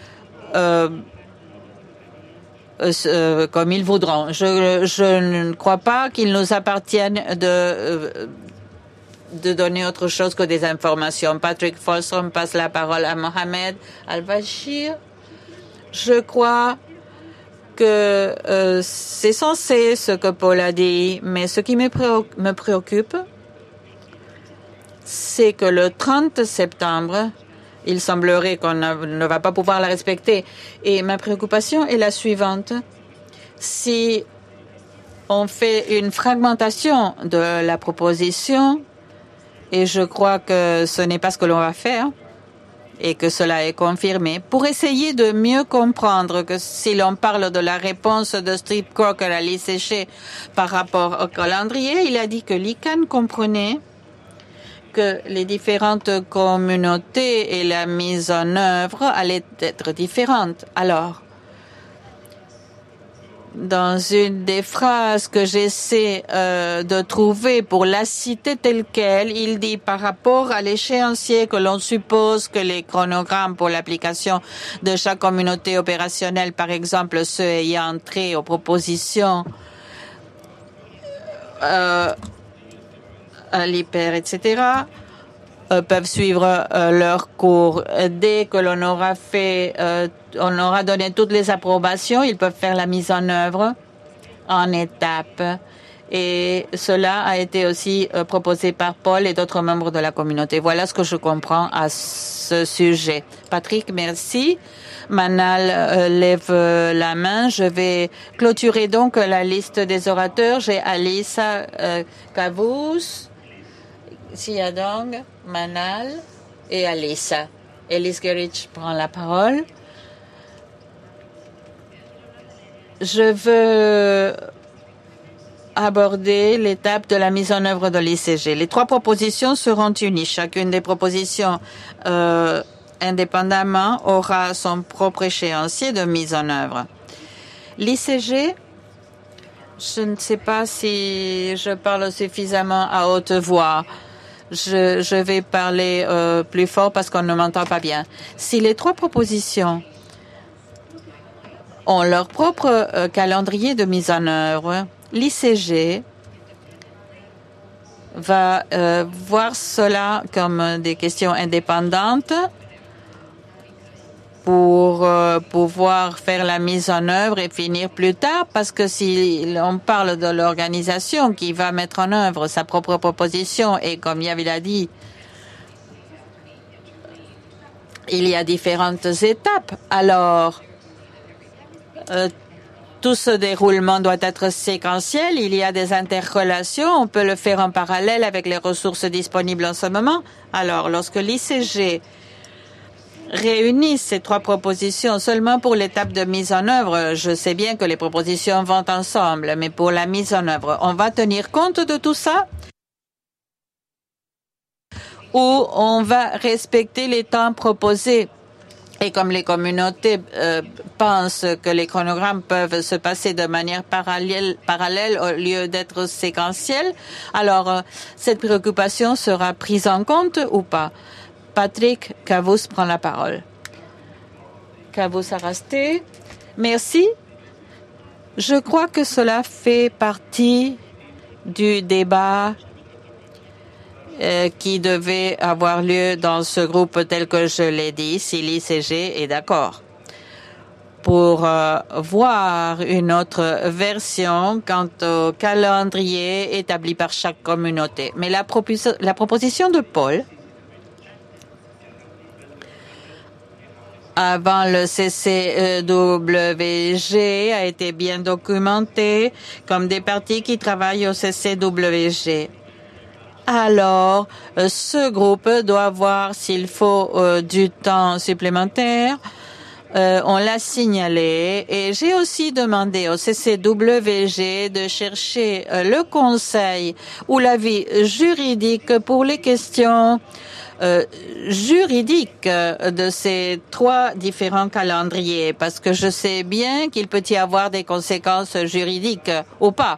comme ils voudront. Je ne crois pas qu'il nous appartienne de donner autre chose que des informations. Patrick Falstrom passe la parole à Mohamed Al-Bashir. Je crois que c'est censé ce que Paul a dit, mais ce qui me préoccupe, c'est que le 30 septembre, il semblerait qu'on ne va pas pouvoir la respecter. Et ma préoccupation est la suivante. Si on fait une fragmentation de la proposition Et je crois que ce n'est pas ce que l'on va faire et que cela est confirmé. Pour essayer de mieux comprendre que si l'on parle de la réponse de Steve Crocker à l'ICG par rapport au calendrier, il a dit que l'ICANN comprenait que les différentes communautés et la mise en œuvre allaient être différentes. Alors, dans une des phrases que j'essaie de trouver pour la citer telle quelle, il dit par rapport à l'échéancier que l'on suppose que les chronogrammes pour l'application de chaque communauté opérationnelle, par exemple ceux ayant trait aux propositions à l'hyper, etc., peuvent suivre leur cours. Dès que l'on aura fait, on aura donné toutes les approbations, ils peuvent faire la mise en œuvre en étapes. Et cela a été aussi proposé par Paul et d'autres membres de la communauté. Voilà ce que je comprends à ce sujet. Patrick, merci. Manal lève la main. Je vais clôturer donc la liste des orateurs. J'ai Alissa Kavous, Siadong, Manal et Alissa. Elise Gerich prend la parole. Je veux aborder l'étape de la mise en œuvre de l'ICG. Les 3 propositions seront unies. Chacune des propositions indépendamment aura son propre échéancier de mise en œuvre. L'ICG, je ne sais pas si je parle suffisamment à haute voix. Je vais parler plus fort parce qu'on ne m'entend pas bien. Si les 3 propositions ont leur propre calendrier de mise en œuvre, l'ICG va voir cela comme des questions indépendantes pour pouvoir faire la mise en œuvre et finir plus tard, parce que si on parle de l'organisation qui va mettre en œuvre sa propre proposition, et comme Yavil a dit, il y a différentes étapes, alors tout ce déroulement doit être séquentiel, il y a des interrelations, on peut le faire en parallèle avec les ressources disponibles en ce moment. Alors, lorsque l'ICG réunit ces 3 propositions seulement pour l'étape de mise en œuvre, je sais bien que les propositions vont ensemble, mais pour la mise en œuvre, on va tenir compte de tout ça ou on va respecter les temps proposés? Et comme les communautés pensent que les chronogrammes peuvent se passer de manière parallèle au lieu d'être séquentiels, alors cette préoccupation sera prise en compte ou pas? Patrick Kavous prend la parole. Kavous Arasté, merci. Je crois que cela fait partie du débat qui devait avoir lieu dans ce groupe tel que je l'ai dit, si l'ICG est d'accord, pour voir une autre version quant au calendrier établi par chaque communauté. Mais la proposition de Paul avant le CCWG a été bien documentée comme des parties qui travaillent au CCWG. Alors, ce groupe doit voir s'il faut du temps supplémentaire. On l'a signalé et j'ai aussi demandé au CCWG de chercher le conseil ou l'avis juridique pour les questions juridiques de ces 3 différents calendriers, parce que je sais bien qu'il peut y avoir des conséquences juridiques ou pas.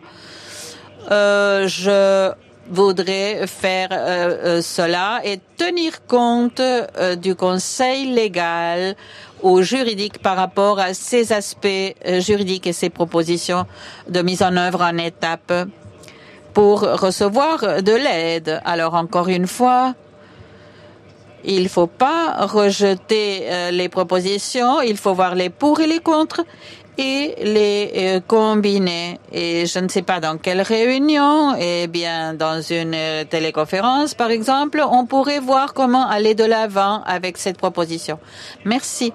Je voudrais faire cela et tenir compte du conseil légal ou juridique par rapport à ces aspects juridiques et ces propositions de mise en œuvre en étapes pour recevoir de l'aide. Alors encore une fois, il ne faut pas rejeter les propositions, il faut voir les pour et les contre et les combiner. Et je ne sais pas dans quelle réunion, eh bien dans une téléconférence par exemple, on pourrait voir comment aller de l'avant avec cette proposition. Merci.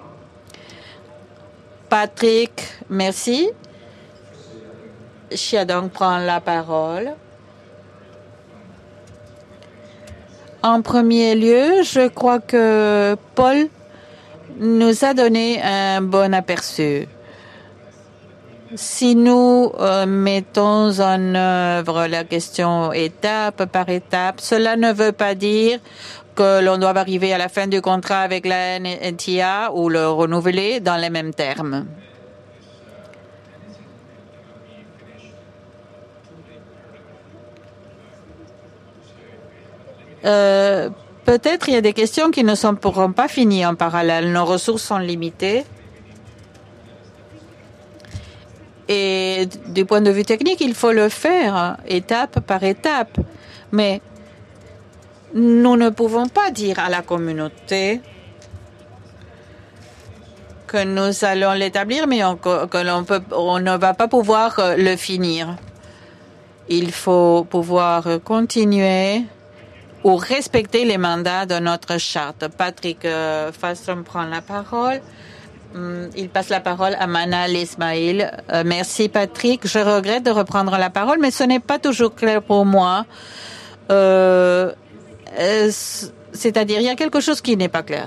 Patrick, merci. Chiadong prend la parole. En premier lieu, je crois que Paul nous a donné un bon aperçu. Si nous mettons en œuvre la question étape par étape, cela ne veut pas dire que l'on doit arriver à la fin du contrat avec la NTA ou le renouveler dans les mêmes termes. Peut-être il y a des questions qui ne pourront pas finies en parallèle. Nos ressources sont limitées. Et du point de vue technique, il faut le faire étape par étape. Mais nous ne pouvons pas dire à la communauté que nous allons l'établir, mais on ne va pas pouvoir le finir. Il faut pouvoir continuer ou respecter les mandats de notre charte. Patrick Fastrom prend la parole. Il passe la parole à Manal Ismail. Merci Patrick. Je regrette de reprendre la parole, mais ce n'est pas toujours clair pour moi. C'est-à-dire, il y a quelque chose qui n'est pas clair.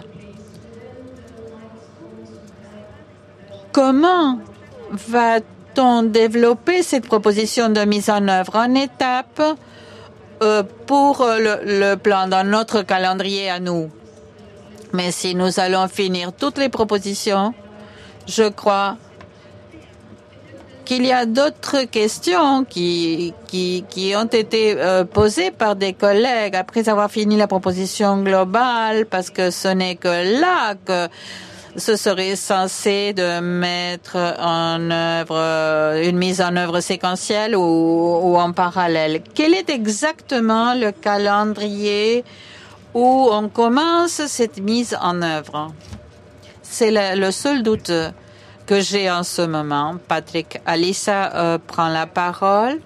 Comment va-t-on développer cette proposition de mise en œuvre en étapes pour le plan dans notre calendrier à nous? Mais si nous allons finir toutes les propositions, je crois qu'il y a d'autres questions qui ont été posées par des collègues après avoir fini la proposition globale, parce que ce n'est que là que ce serait censé de mettre en œuvre une mise en œuvre séquentielle ou en parallèle. Quel est exactement le calendrier où on commence cette mise en œuvre? C'est le seul doute que j'ai en ce moment. Patrick, Alissa prend la parole.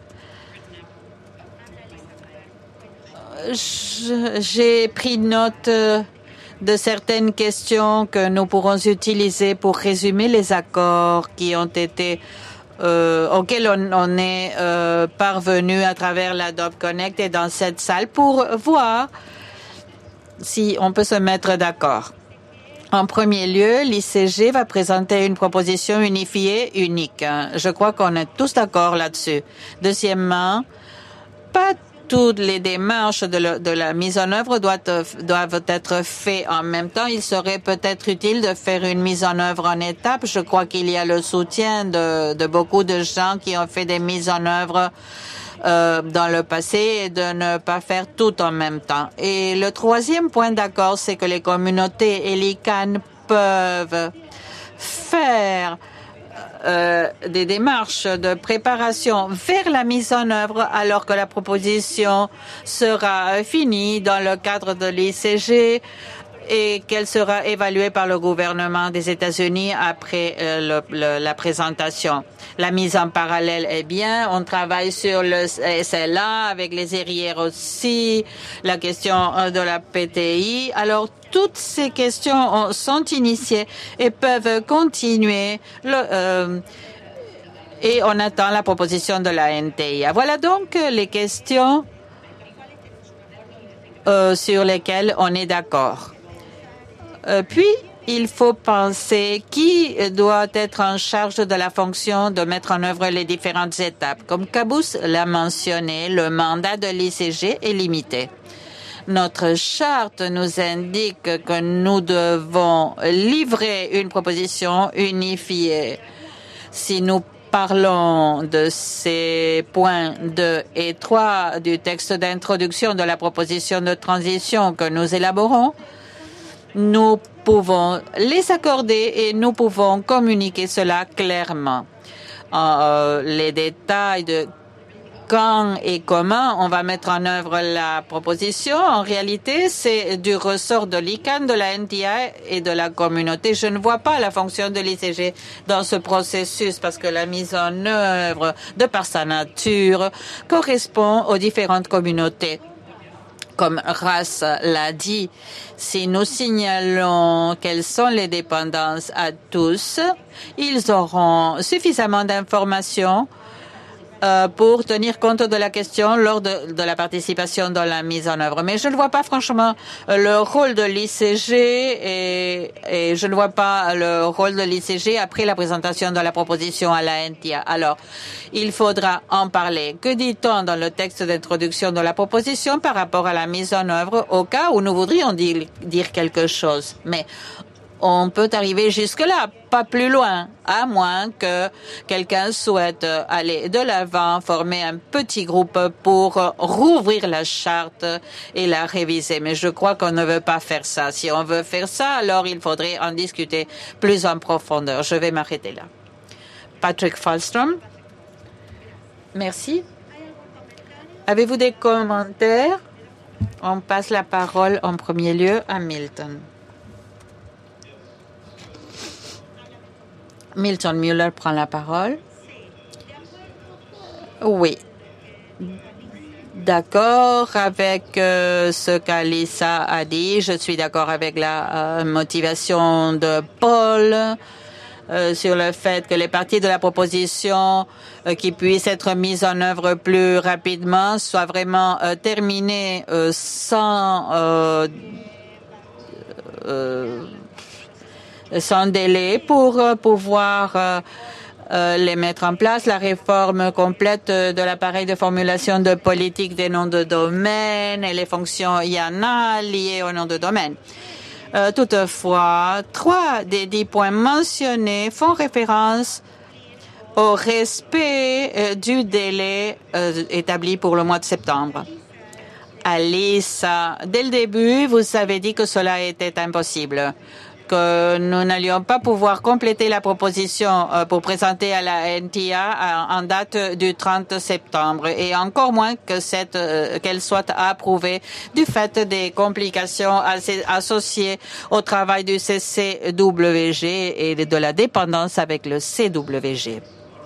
J'ai pris note de certaines questions que nous pourrons utiliser pour résumer les accords qui ont été auxquels on est parvenu à travers l'Adobe Connect et dans cette salle pour voir si on peut se mettre d'accord. En premier lieu, l'ICG va présenter une proposition unifiée unique. Je crois qu'on est tous d'accord là-dessus. Deuxièmement, pas toutes les démarches de la mise en œuvre doivent être faites en même temps. Il serait peut-être utile de faire une mise en œuvre en étapes. Je crois qu'il y a le soutien de beaucoup de gens qui ont fait des mises en œuvre dans le passé et de ne pas faire tout en même temps. Et le troisième point d'accord, c'est que les communautés et l'ICANN peuvent faire des démarches de préparation vers la mise en œuvre alors que la proposition sera finie dans le cadre de l'ICG et qu'elle sera évaluée par le gouvernement des États-Unis après la présentation. La mise en parallèle est bien. On travaille sur le SLA avec les héritiers aussi, la question de la PTI. Alors, toutes ces questions sont initiées et peuvent continuer. Et on attend la proposition de la NTIA. Voilà donc les questions sur lesquelles on est d'accord. Puis, il faut penser qui doit être en charge de la fonction de mettre en œuvre les différentes étapes. Comme Cabous l'a mentionné, le mandat de l'ICG est limité. Notre charte nous indique que nous devons livrer une proposition unifiée. Si nous parlons de ces points 2 et 3 du texte d'introduction de la proposition de transition que nous élaborons, nous pouvons les accorder et nous pouvons communiquer cela clairement. Les détails de quand et comment on va mettre en œuvre la proposition, en réalité, c'est du ressort de l'ICANN, de la NTI et de la communauté. Je ne vois pas la fonction de l'ICG dans ce processus parce que la mise en œuvre, de par sa nature, correspond aux différentes communautés. Comme Ras l'a dit, si nous signalons quelles sont les dépendances à tous, ils auront suffisamment d'informations pour tenir compte de la question lors de la participation dans la mise en œuvre. Mais je ne vois pas franchement le rôle de l'ICG et je ne vois pas le rôle de l'ICG après la présentation de la proposition à la NTA. Alors, il faudra en parler. Que dit-on dans le texte d'introduction de la proposition par rapport à la mise en œuvre au cas où nous voudrions dire quelque chose? Mais on peut arriver jusque-là, pas plus loin, à moins que quelqu'un souhaite aller de l'avant, former un petit groupe pour rouvrir la charte et la réviser. Mais je crois qu'on ne veut pas faire ça. Si on veut faire ça, alors il faudrait en discuter plus en profondeur. Je vais m'arrêter là. Patrick Falstrom. Merci. Avez-vous des commentaires? On passe la parole en premier lieu à Milton. Milton Mueller prend la parole. Oui. D'accord avec ce qu'Alissa a dit. Je suis d'accord avec la motivation de Paul sur le fait que les parties de la proposition qui puissent être mises en œuvre plus rapidement soient vraiment terminées sans délai pour pouvoir les mettre en place. La réforme complète de l'appareil de formulation de politique des noms de domaine et les fonctions IANA liées au nom de domaine. Toutefois, 3 des 10 points mentionnés font référence au respect du délai établi pour le mois de septembre. Alice, dès le début, vous avez dit que cela était impossible, que nous n'allions pas pouvoir compléter la proposition pour présenter à la NTA en date du 30 septembre et encore moins que qu'elle soit approuvée du fait des complications associées au travail du CCWG et de la dépendance avec le CWG.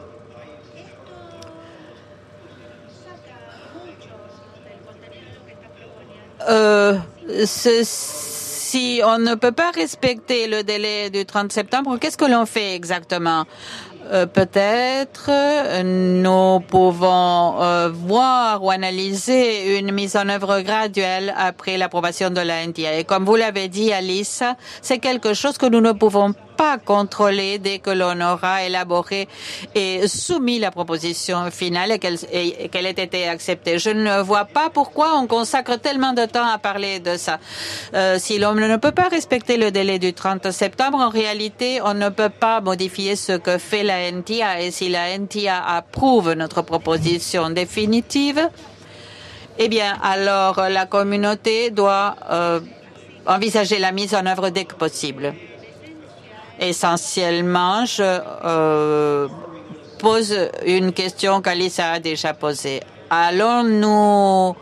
Si on ne peut pas respecter le délai du 30 septembre, qu'est-ce que l'on fait exactement? Peut-être nous pouvons voir ou analyser une mise en œuvre graduelle après l'approbation de la NTA. Et comme vous l'avez dit, Alice, c'est quelque chose que nous ne pouvons pas contrôler dès que l'on aura élaboré et soumis la proposition finale et qu'elle ait été acceptée. Je ne vois pas pourquoi on consacre tellement de temps à parler de ça. Si l'on ne peut pas respecter le délai du 30 septembre, en réalité, on ne peut pas modifier ce que fait la NTA. Et si la NTA approuve notre proposition définitive, eh bien, alors la communauté doit envisager la mise en œuvre dès que possible. Essentiellement, je pose une question qu'Alissa a déjà posée. Allons-nous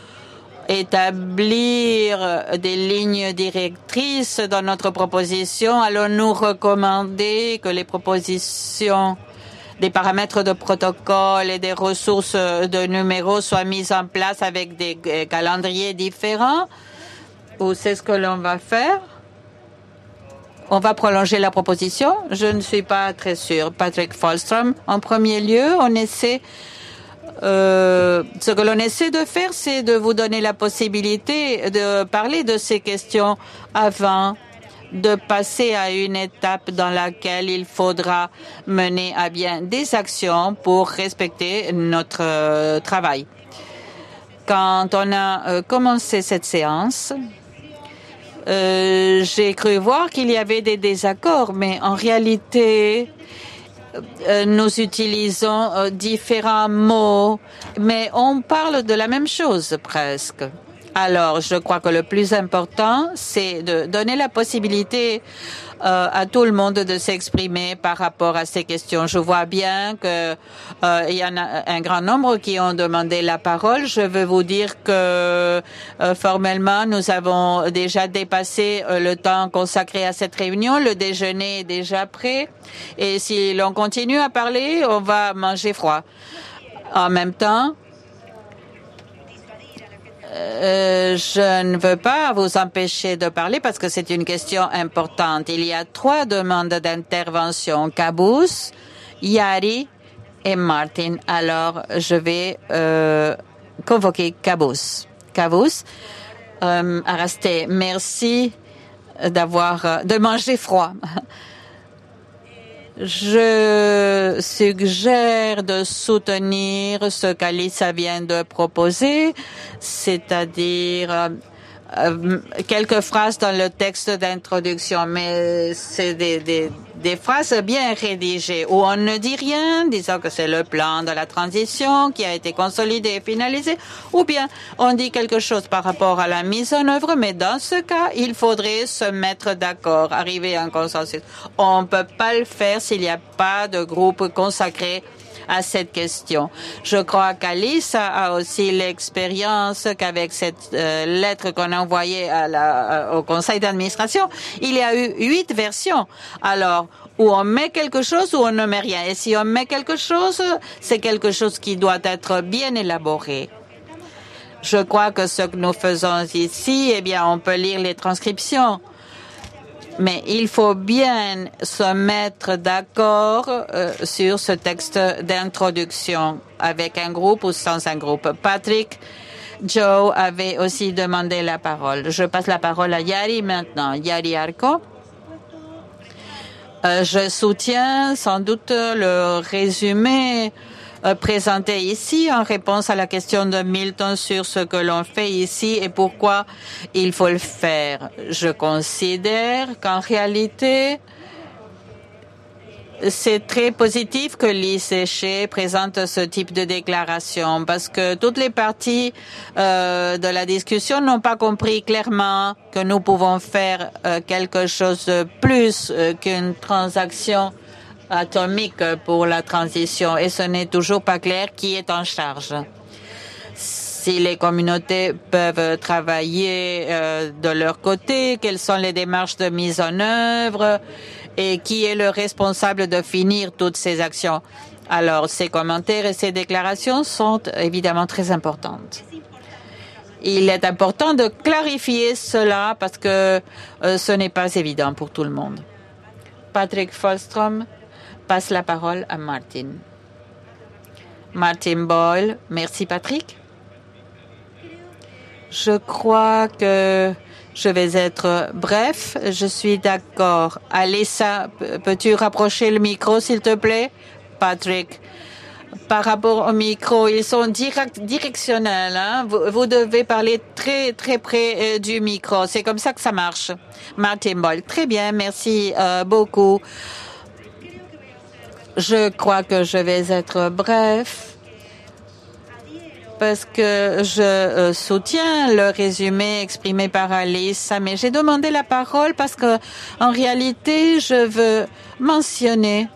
établir des lignes directrices dans notre proposition? Allons-nous recommander que les propositions des paramètres de protocole et des ressources de numéros soient mises en place avec des calendriers différents? Ou c'est ce que l'on va faire? On va prolonger la proposition? Je ne suis pas très sûre. Patrick Falstrom, en premier lieu, on essaie ce que l'on essaie de faire, c'est de vous donner la possibilité de parler de ces questions avant de passer à une étape dans laquelle il faudra mener à bien des actions pour respecter notre travail. Quand on a commencé cette séance, j'ai cru voir qu'il y avait des désaccords, mais en réalité, nous utilisons différents mots, mais on parle de la même chose presque. Alors, je crois que le plus important, c'est de donner la possibilité à tout le monde de s'exprimer par rapport à ces questions. Je vois bien que il y en a un grand nombre qui ont demandé la parole. Je veux vous dire que formellement, nous avons déjà dépassé le temps consacré à cette réunion. Le déjeuner est déjà prêt. Et si l'on continue à parler, on va manger froid. En même temps, je ne veux pas vous empêcher de parler parce que c'est une question importante. Il y a 3 demandes d'intervention. Cabous, Yari et Martin. Alors, je vais convoquer Cabous. Cabous, à rester. Merci de manger froid. Je suggère de soutenir ce qu'Alissa vient de proposer, c'est-à-dire quelques phrases dans le texte d'introduction, mais c'est des phrases bien rédigées où on ne dit rien, disant que c'est le plan de la transition qui a été consolidé et finalisé, ou bien on dit quelque chose par rapport à la mise en œuvre, mais dans ce cas, il faudrait se mettre d'accord, arriver à un consensus. On ne peut pas le faire s'il n'y a pas de groupe consacré à cette question. Je crois qu'Alice a aussi l'expérience qu'avec cette lettre qu'on a envoyée au conseil d'administration, il y a eu 8 versions. Alors, où on met quelque chose ou on ne met rien. Et si on met quelque chose, c'est quelque chose qui doit être bien élaboré. Je crois que ce que nous faisons ici, eh bien, on peut lire les transcriptions. Mais il faut bien se mettre d'accord sur ce texte d'introduction avec un groupe ou sans un groupe. Patrick, Joe avait aussi demandé la parole. Je passe la parole à Yari maintenant. Yari Arco. Je soutiens sans doute le résumé présenté ici en réponse à la question de Milton sur ce que l'on fait ici et pourquoi il faut le faire. Je considère qu'en réalité, c'est très positif que l'ICG présente ce type de déclaration parce que toutes les parties de la discussion n'ont pas compris clairement que nous pouvons faire quelque chose de plus qu'une transaction atomique pour la transition et ce n'est toujours pas clair qui est en charge. Si les communautés peuvent travailler de leur côté, quelles sont les démarches de mise en œuvre et qui est le responsable de finir toutes ces actions. Alors, ces commentaires et ces déclarations sont évidemment très importantes. Il est important de clarifier cela parce que ce n'est pas évident pour tout le monde. Patrick Folstrom passe la parole à Martin. Martin Boyle. Merci, Patrick. Je crois que je vais être bref. Je suis d'accord. Alissa, peux-tu rapprocher le micro, s'il te plaît? Patrick, par rapport au micro, ils sont directionnels. Hein? Vous devez parler très, très près du micro. C'est comme ça que ça marche. Martin Boyle. Très bien, merci beaucoup. Je crois que je vais être bref parce que je soutiens le résumé exprimé par Alice, mais j'ai demandé la parole parce que, en réalité, je veux mentionner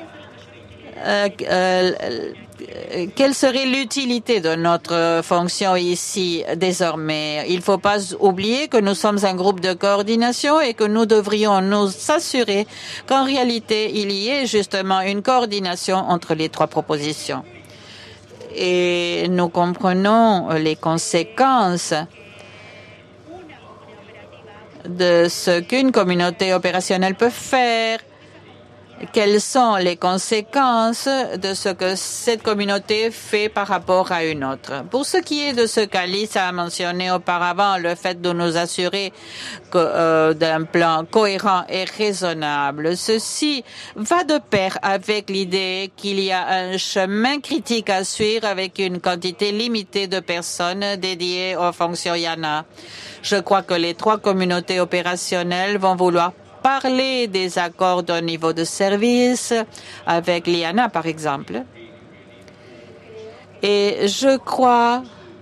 quelle serait l'utilité de notre fonction ici désormais. Il ne faut pas oublier que nous sommes un groupe de coordination et que nous devrions nous assurer qu'en réalité, il y ait justement une coordination entre les 3 propositions. Et nous comprenons les conséquences de ce qu'une communauté opérationnelle peut faire. Quelles sont les conséquences de ce que cette communauté fait par rapport à une autre? Pour ce qui est de ce qu'Alice a mentionné auparavant, le fait de nous assurer d'un plan cohérent et raisonnable, ceci va de pair avec l'idée qu'il y a un chemin critique à suivre avec une quantité limitée de personnes dédiées aux fonctions YANA. Je crois que les 3 communautés opérationnelles vont vouloir parler des accords d'un niveau de service avec l'IANA, par exemple. Et je crois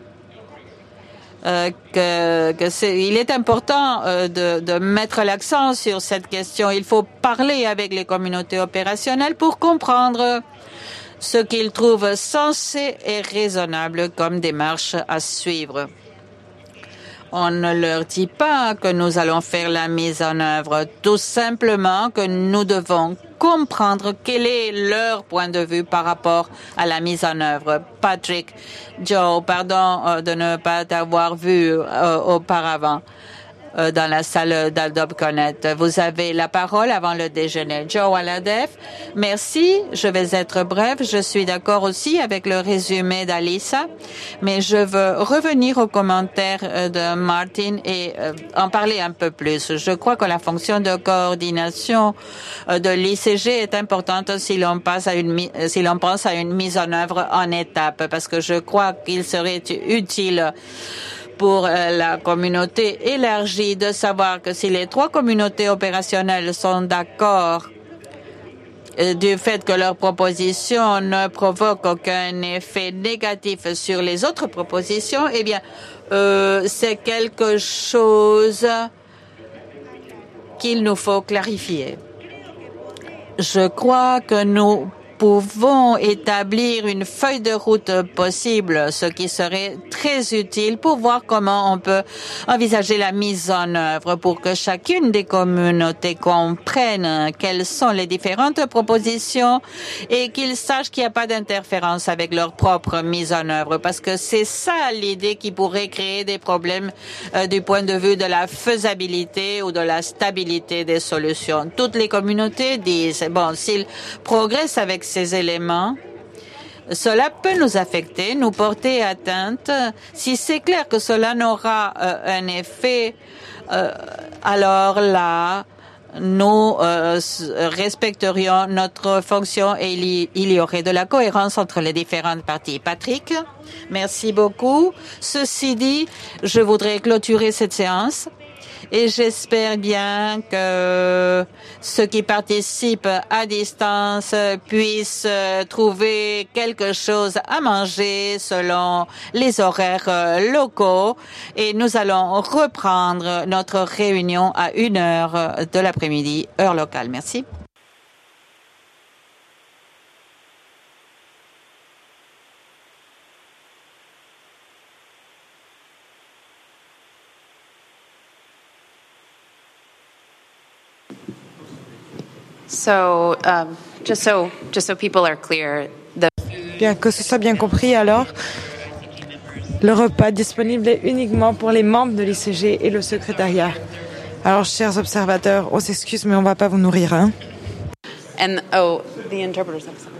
il est important de mettre l'accent sur cette question. Il faut parler avec les communautés opérationnelles pour comprendre ce qu'ils trouvent sensé et raisonnable comme démarche à suivre. On ne leur dit pas que nous allons faire la mise en œuvre, tout simplement que nous devons comprendre quel est leur point de vue par rapport à la mise en œuvre. Patrick, Joe, pardon de ne pas t'avoir vu auparavant. dans la salle d'Adobe Connect. Vous avez la parole avant le déjeuner. Joe Waladef, merci. Je vais être bref. Je suis d'accord aussi avec le résumé d'Alissa, mais je veux revenir aux commentaires de Martin et en parler un peu plus. Je crois que la fonction de coordination de l'ICG est importante si l'on pense à une mise en œuvre en étapes, parce que je crois qu'il serait utile pour la communauté élargie de savoir que si les 3 communautés opérationnelles sont d'accord du fait que leur proposition ne provoque aucun effet négatif sur les autres propositions, eh bien, c'est quelque chose qu'il nous faut clarifier. Je crois que nous pouvons établir une feuille de route possible, ce qui serait très utile pour voir comment on peut envisager la mise en œuvre pour que chacune des communautés comprenne quelles sont les différentes propositions et qu'ils sachent qu'il n'y a pas d'interférence avec leur propre mise en œuvre, parce que c'est ça l'idée qui pourrait créer des problèmes du point de vue de la faisabilité ou de la stabilité des solutions. Toutes les communautés disent, bon, s'ils progressent avec ces éléments, cela peut nous affecter, nous porter atteinte. Si c'est clair que cela n'aura un effet, alors là, nous respecterions notre fonction et il y aurait de la cohérence entre les différentes parties. Patrick, merci beaucoup. Ceci dit, je voudrais clôturer cette séance. Et j'espère bien que ceux qui participent à distance puissent trouver quelque chose à manger selon les horaires locaux. Et nous allons reprendre notre réunion à 1h de l'après-midi, heure locale. Merci. So, just so people are clear, Bien que ce soit bien compris, alors, le repas disponible est uniquement pour les membres de l'ICG et le secrétariat. Alors, chers observateurs, on s'excuse, mais on ne va pas vous nourrir, hein? and the interpreters have something.